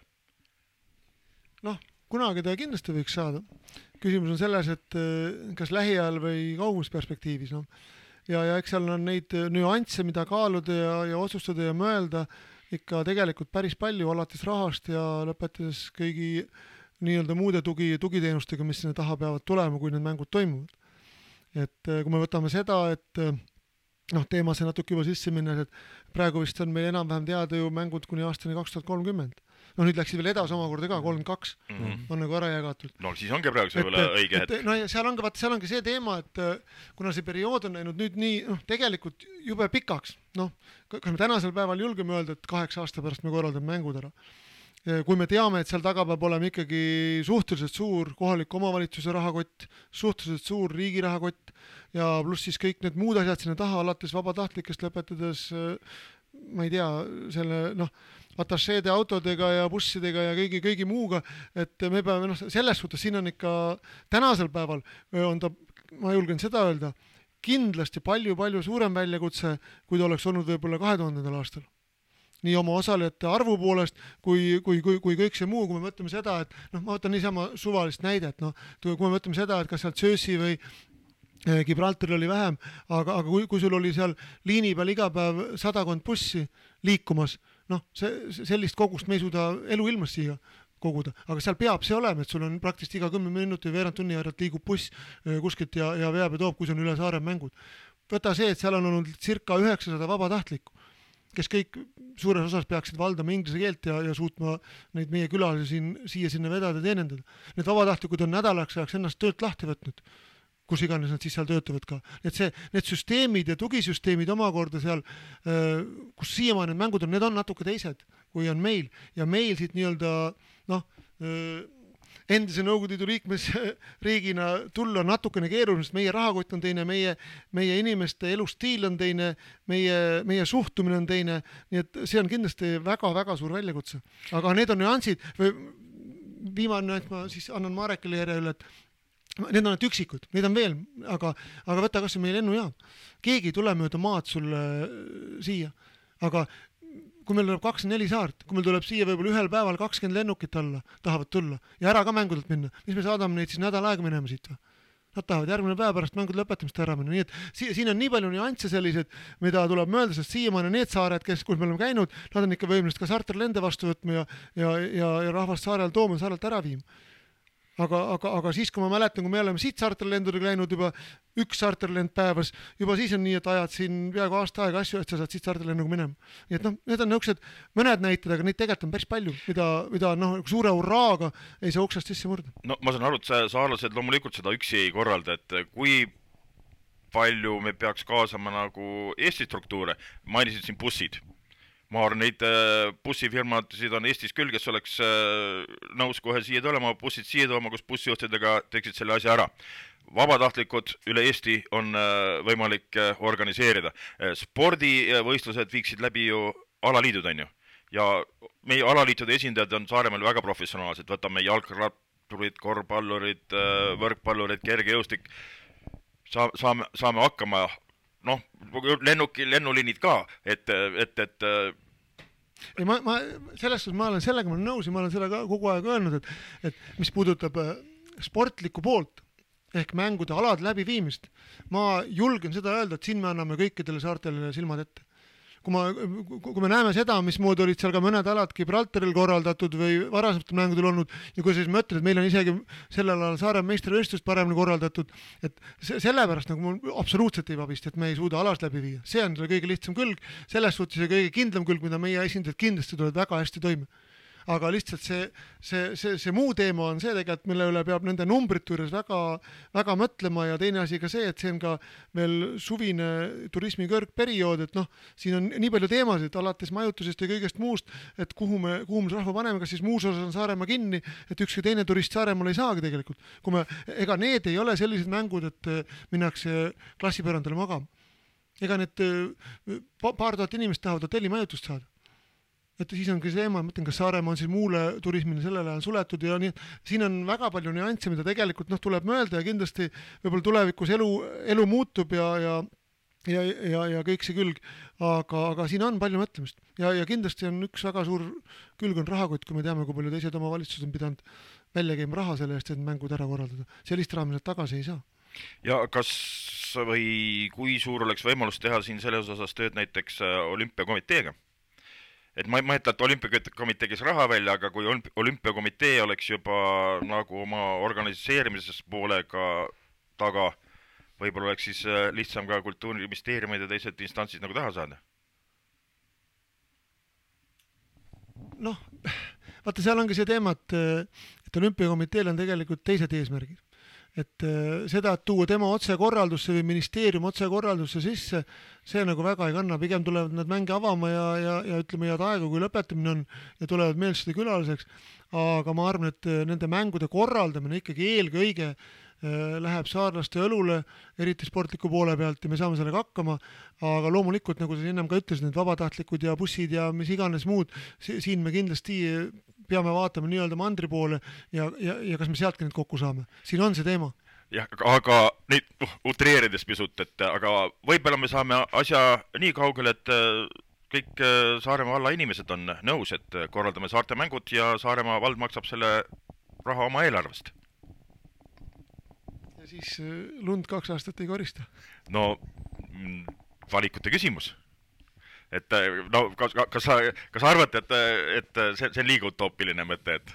Noh, kunagi ta kindlasti võiks saada. Küsimus on selles, et kas lähiajal või kaugus perspektiivis. No. Ja, ja eks seal on neid nüansse, mida kaaluda ja, ja otsustada ja mõelda ikka tegelikult päris palju, alates rahast ja lõpetades kõigi nii-öelda muude tugi, tugiteenustega, mis sinna taha peavad tulema, kui need mängud toimuvad. Et kui me võtame seda, et noh, teemasse natuke juba sisse minnes, et praegu vist on meil enam-vähem teada ju mängud kuni aastani kaks tuhat kolmkümmend. No nüüd läksid veel edasi omakorda ka, kolmkümmend kaks mm -hmm. on nagu ära jagatud. No siis ongi praegu see võib-olla õige hetk. No ja seal ongi, vaata, seal ongi see teema, et kuna see periood on näinud nüüd nii, noh, tegelikult jube pikaks, noh, kas me tänasel päeval julgeme öelda, et kaheksa aasta pärast me korraldame mängud ära. Kui me teame, et seal taga peab olema ikkagi suhteliselt suur kohaliku omavalitsuse rahakott, suhteliselt suur riigi rahakott ja pluss siis kõik need muud asjad sinna taha, alates vabatahtlikest lõpetades, ma ei tea, selle, noh, atašeede autodega ja bussidega ja kõigi, kõigi muuga, et me peame, noh, selles suhtes siin on ikka tänasel päeval on ta ma julgen seda öelda, kindlasti palju-palju suurem väljakutse, kui ta oleks olnud võib-olla kahe tuhandendal aastal. Nii oma osalejate arvu poolest, kui, kui, kui, kui kõik see muu, kui me mõtleme seda, et noh, ma võtan niisama suvalist näidet, noh, kui me mõtleme seda, et kas sealt Söösi või Gibraltaril oli vähem, aga, aga kui, kui sul oli seal liini peal iga päev sadakond bussi liikumas, noh, see, sellist kogust me ei suuda eluilmas siia koguda, aga seal peab see olema, et sul on praktiliselt iga kümme minuti või veerand tunni järelt liigub buss kuskilt ja, ja veab ja toob, kui see on üle saare mängud. Võta see, et seal on olnud circa üheksasada vabatahtlikku, kes kõik suures osas peaksid valdama inglise keelt ja, ja suutma neid meie külalisi siin, siia sinna vedada ja teenendada. Need vabatahtlikud on nädalaks ajaks ennast töölt lahti võtnud, kus iganes nad siis seal töötavad ka. Need, see, need süsteemid ja tugisüsteemid omakorda seal, kus siiamaani need mängud on, need on natuke teised, kui on meil. Ja meil siit nii-öelda, noh, endise Nõukogude Liidu liikmesriigina tulla natukene keeruline, sest meie rahakott on teine, meie, meie inimeste elustiil on teine, meie, meie suhtumine on teine, nii et see on kindlasti väga-väga suur väljakutse. Aga need on nüansid, või viimane, et ma siis annan Marekile järje üle, et need on need üksikud, neid on veel, aga, aga võta kas või meie lennujaam. Keegi ei tule mööda maad sulle siia, aga kui meil tuleb kakskümmend neli saart, kui meil tuleb siia võib-olla ühel päeval kakskümmend lennukit alla, tahavad tulla ja ära ka mängudelt minna, mis me saadame neid siis nädal aega minema siit või? Nad tahavad järgmine päev pärast mängude lõpetamist ära minna, nii et si siin on nii palju nüansse sellised, mida tuleb mõelda, sest siiamaani need saared, kes, kus me oleme käinud, nad on ikka võimelised ka sarterlende vastu võtma ja, ja, ja, ja rahvast saarel tooma, saarelt ära viima. Aga, aga, aga siis, kui ma mäletan, kui me oleme siit sarterlendudega läinud juba üks sarterlend päevas, juba siis on nii, et ajad siin peaaegu aasta aega asju, et sa saad siit sarterlennuga minema. Nii et noh, need on nõuksed mõned näited, aga neid tegelikult on päris palju, mida, mida noh, suure urraaga ei saa uksest sisse murda. No ma saan aru, et saarlased loomulikult seda üksi ei korralda, et kui palju me peaks kaasama nagu Eesti struktuure, mainisid siin bussid. Ma arvan, neid bussifirmasid on Eestis küll, kes oleks nõus kohe siia tulema, bussid siia tooma, kus bussijuhtidega teksid selle asja ära. Vabatahtlikud üle Eesti on võimalik organiseerida. Spordivõistlused viiksid läbi ju alaliidud, on ju. Ja meie alaliitude esindajad on Saaremaal väga professionaalsed. Võtame jalgratturid, korvpallurid, võrkpallurid, kergejõustik. Sa, saame, saame hakkama... noh, lennuki, lennuliinid ka, et, et, et ei, ma, ma, selles suhtes ma olen sellega ma olen nõus ja ma olen selle ka kogu aeg öelnud, et, et mis puudutab sportlikku poolt ehk mängude alad läbiviimist, ma julgen seda öelda, et siin me anname kõikidele saartele silmad ette. Kui, ma, kui me näeme seda, mismoodi olid seal ka mõned alad Gibraltaril korraldatud või varasemalt mängudel olnud ja kui siis mõtled, et meil on isegi sellel alal Saare meistrivõistlust paremini korraldatud, et sellepärast nagu mul absoluutselt ei vabist, et me ei suuda alas läbi viia. See on selle kõige lihtsam külg, selles suhtes ja kõige kindlam külg, mida meie esindajad kindlasti tulevad väga hästi toime. Aga lihtsalt see, see, see, see muu teema on see tegelikult, mille üle peab nende numbrite juures väga, väga mõtlema ja teine asi ka see, et see on ka veel suvine turismi kõrgperiood, et noh, siin on nii palju teemasid, alates majutusest ja kõigest muust, et kuhu me, kuhu me rahva paneme, kas siis muus osas on Saaremaa kinni, et ükski teine turist Saaremaal ei saagi tegelikult. Kui me, ega need ei ole sellised mängud, et minnakse klassipõrandale magama. Ega need paar tuhat inimest tahavad hotellimajutust saada. Et siis on ka see teema, mõtlen, kas Saaremaa on siis muule turismile sellel ajal suletud ja nii, siin on väga palju nüansse, mida tegelikult noh, tuleb mõelda ja kindlasti võib-olla tulevikus elu, elu muutub ja, ja, ja, ja, ja kõik see külg, aga, aga siin on palju mõtlemist ja, ja kindlasti on üks väga suur külg on rahakott, kui me teame, kui palju teised omavalitsused on pidanud välja käima raha selle eest, et mängud ära korraldada. Sellist raha tagasi ei saa. Ja kas või kui suur oleks võimalus teha siin selles osas tööd näiteks olümpiakomiteega? Et ma ei mõtle, et olümpiakomitee kes raha välja, aga kui olümpiakomitee oleks juba nagu oma organiseerimises poolega taga, võib-olla oleks siis lihtsam ka kultuuriministeeriumid ja teised instantsid nagu taha saada? Noh, vaata, seal ongi see teema, et, et olümpiakomiteel on tegelikult teised eesmärgid. Et seda, et tuua tema otsekorraldusse või ministeerium otsekorraldusse sisse, see nagu väga ei kanna, pigem tulevad nad mänge avama ja, ja, ja ütleme head aega, kui lõpetamine on ja tulevad meelsede külaliseks, aga ma arvan, et nende mängude korraldamine ikkagi eelkõige läheb saarlaste õlule, eriti sportliku poole pealt ja me saame sellega hakkama, aga loomulikult, nagu sa ennem ka ütlesid, need vabatahtlikud ja bussid ja mis iganes muud, siin me kindlasti peame vaatama nii-öelda mandri poole ja, ja, ja kas me sealtki need kokku saame. Siin on see teema. jah, aga neid uh, utreerides pisut, et aga võib-olla me saame asja nii kaugele, et kõik Saaremaa valla inimesed on nõus, et korraldame saarte mängud ja Saaremaa vald maksab selle raha oma eelarvest. Ja siis lund kaks aastat ei korista. No valikute küsimus. Et no kas, kas, sa, kas sa arvad, et, et see, see on liiga utoopiline mõte, et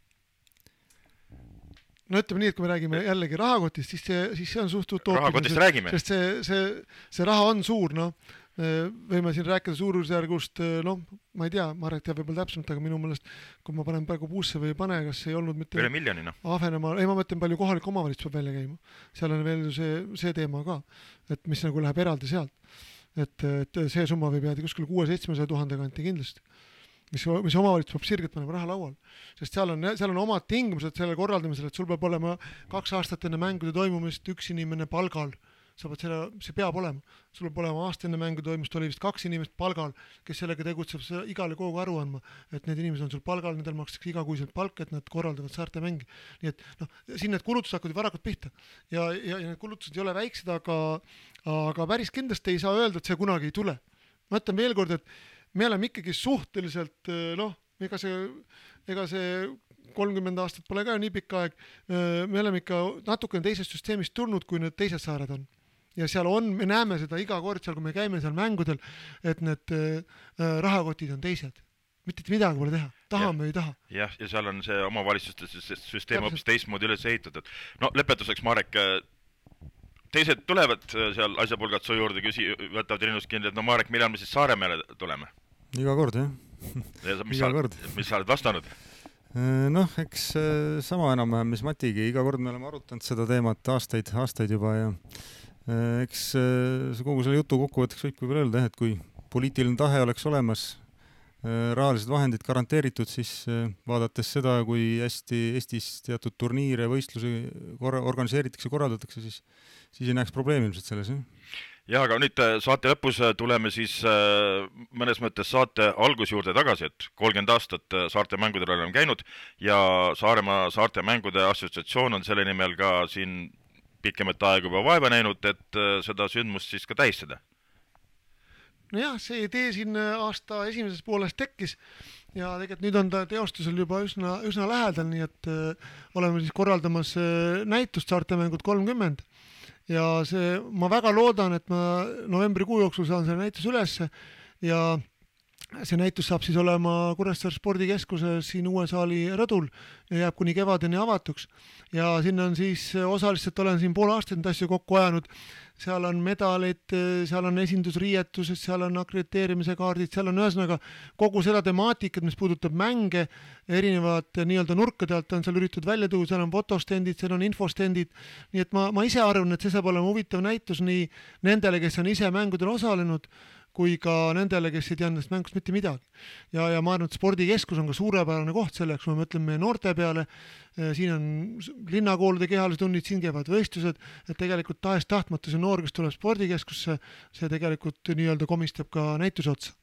no ütleme nii, et kui me räägime jällegi rahakotist, siis see, siis see on suht utoopiline. Rahakotist räägime. Sest see, see, see raha on suur, no. Võime siin rääkida suurusjärgust, noh, ma ei tea, Marek teab võib-olla täpsemalt, aga minu mõelest, kui ma panen praegu puusse või ei pane, kas ei olnud mitte üle miljonina. Ahvenemaa, ei ma mõtlen palju kohalik omavalitsus peab välja käima. Seal on veel see, see teema ka, et mis nagu läheb eraldi sealt. Et, et see summa võib jääda kuskil kuue seitsmesaja tuhande kanti kindlasti. Mis, mis omavalitsus peab sirgelt panema raha laual. Sest seal on, seal on omad tingimused selle korraldamisel, et sul peab olema kaks aastat enne mängude toimumist üks inimene palgal. Sa pead selle, see peab olema. Sul peab olema aasta enne mängu toimust, oli vist kaks inimest palgal, kes sellega tegutseb igale kogu aru andma, et need inimesed on sul palgal, nendel makstakse igakuiselt palk, et nad korraldavad saarte mängi. Nii et noh, siin need kulutused hakkavad varakult pihta ja, ja, ja need kulutused ei ole väiksed, aga, aga päris kindlasti ei saa öelda, et see kunagi ei tule. Ma ütlen veel kord, et me oleme ikkagi suhteliselt, noh, ega see, ega see kolmkümmend aastat pole ka nii pikk aeg, me oleme ikka natukene teisest süsteemist tulnud, kui need teised saared on. Ja seal on, me näeme seda iga kord seal, kui me käime seal mängudel, et need äh, rahakotid on teised. Mitte midagi pole teha. Tahame või ei taha. Jah, ja seal on see omavalitsuste süsteem hoopis teistmoodi üles ehitatud. No lõpetuseks, Marek, teised tulevad seal asjapulgad su juurde, küsi, võtavad rinnust kindlalt, no Marek, millal me siis Saaremäele tuleme? Iga kord, jah. Ja mis, sa, mis sa oled vastanud? Noh, eks sama enam, mis Matigi, iga kord me oleme arutanud seda teemat aastaid, aastaid juba ja eks kogu selle jutu kokkuvõtteks võib veel öelda, et kui poliitiline tahe oleks olemas, rahalised vahendid garanteeritud, siis vaadates seda, kui hästi Eestis teatud turniire, võistlusi korra, organiseeritakse, korraldatakse, siis, siis ei näeks probleemi ilmselt selles. Ja, aga nüüd saate lõpus tuleme siis mõnes mõttes saate algus juurde tagasi, et kolmkümmend aastat saarte mängudel oleme käinud ja Saaremaa saarte mängude assotsiatsioon on selle nimel ka siin pikemat aega juba vaeva näinud, et seda sündmust siis ka tähistada. Nojah, see idee siin aasta esimeses pooles tekkis ja tegelikult nüüd on ta teostusel juba üsna, üsna lähedal, nii et oleme siis korraldamas näitust saartemängud kolmkümmend ja see, ma väga loodan, et ma novembrikuu jooksul saan selle näitus ülesse ja see näitus saab siis olema Kuressaare spordikeskuses siin uue saali rõdul ja jääb kuni kevadeni avatuks. Ja sinna on siis osaliselt olen siin pool aastat neid asju kokku ajanud. Seal on medalid, seal on esindusriietused, seal on akrediteerimise kaardid, seal on ühesõnaga kogu seda temaatikat, mis puudutab mänge, erinevad nii-öelda nurkade alt on seal üritatud välja tuua, seal on fotostendid, seal on infostendid. Nii et ma, ma ise arvan, et see saab olema huvitav näitus nii nendele, kes on ise mängudel osalenud, kui ka nendele, kes ei teadnud mängust mitte midagi. Ja, ja ma arvan, et spordikeskus on ka suurepärane koht selleks, kui me mõtleme meie noorte peale, siin on linnakoolide kehalistunnid, siin käivad võistlused, et tegelikult tahes tahtmata see noor, kes tuleb spordikeskusse, see tegelikult nii-öelda komistab ka näituse otsa.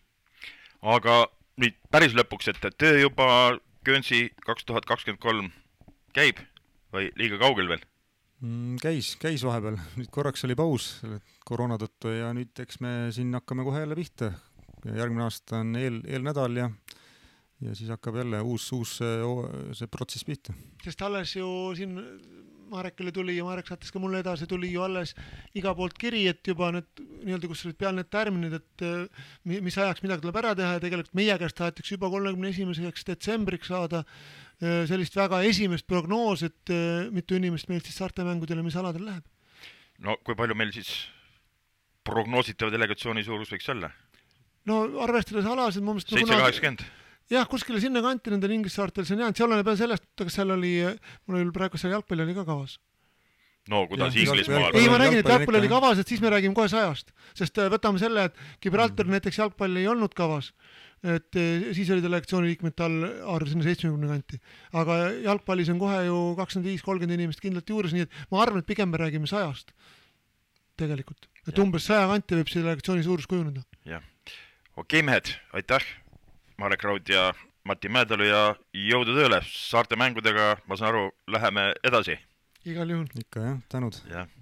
Aga nüüd päris lõpuks, et töö juba Köönsi kaks tuhat kakskümmend kolm käib või liiga kaugel veel? Käis, käis vahepeal. Nüüd korraks oli paus koroona tõttu ja nüüd eks me siin hakkame kohe jälle pihta. Järgmine aasta on eel, eelnädal ja, ja siis hakkab jälle uus, uus see protsess pihta. Sest alles ju siin Marekile tuli ja Marek saatis ka mulle edasi, tuli ju alles iga poolt kiri, et juba need nii-öelda, kus olid peal need tärminid, et mis ajaks midagi tuleb ära teha ja tegelikult meie käest tahetakse juba kolmekümne esimeseks detsembriks saada sellist väga esimest prognoos, et mitu inimest meil siis saartemängudele, mis aladel läheb. No kui palju meil siis prognoositava delegatsiooni suurus võiks olla? No arvestades alasid seitse kaheksakümmend jah, kuskile sinna kanti nendel Inglissaartel see on jäänud, seal on peal sellest, aga seal oli, mul oli praegu seal jalgpalli oli ka kavas. No kuidas Inglismaal? Ei, ma räägin, et jalgpalli oli kavas, et siis me räägime kohe sajast, sest võtame selle, et Gibraltar mm. näiteks jalgpalli ei olnud kavas, et siis oli delegatsiooni liikmete all arv sinna seitsmekümne kanti, aga jalgpallis on kohe ju kakskümmend viis kolmkümmend inimest kindlalt juures, nii et ma arvan, et pigem me räägime sajast tegelikult, et ja. Umbes saja kanti võib see delegatsiooni suurus kujuneda. Jah, okei mehed, aitäh! Marek Raud ja Mati Mäedalu ja jõudu tööle. Saarte mängudega, ma saan aru, läheme edasi. igal juhul. ikka jah, tänud. jah.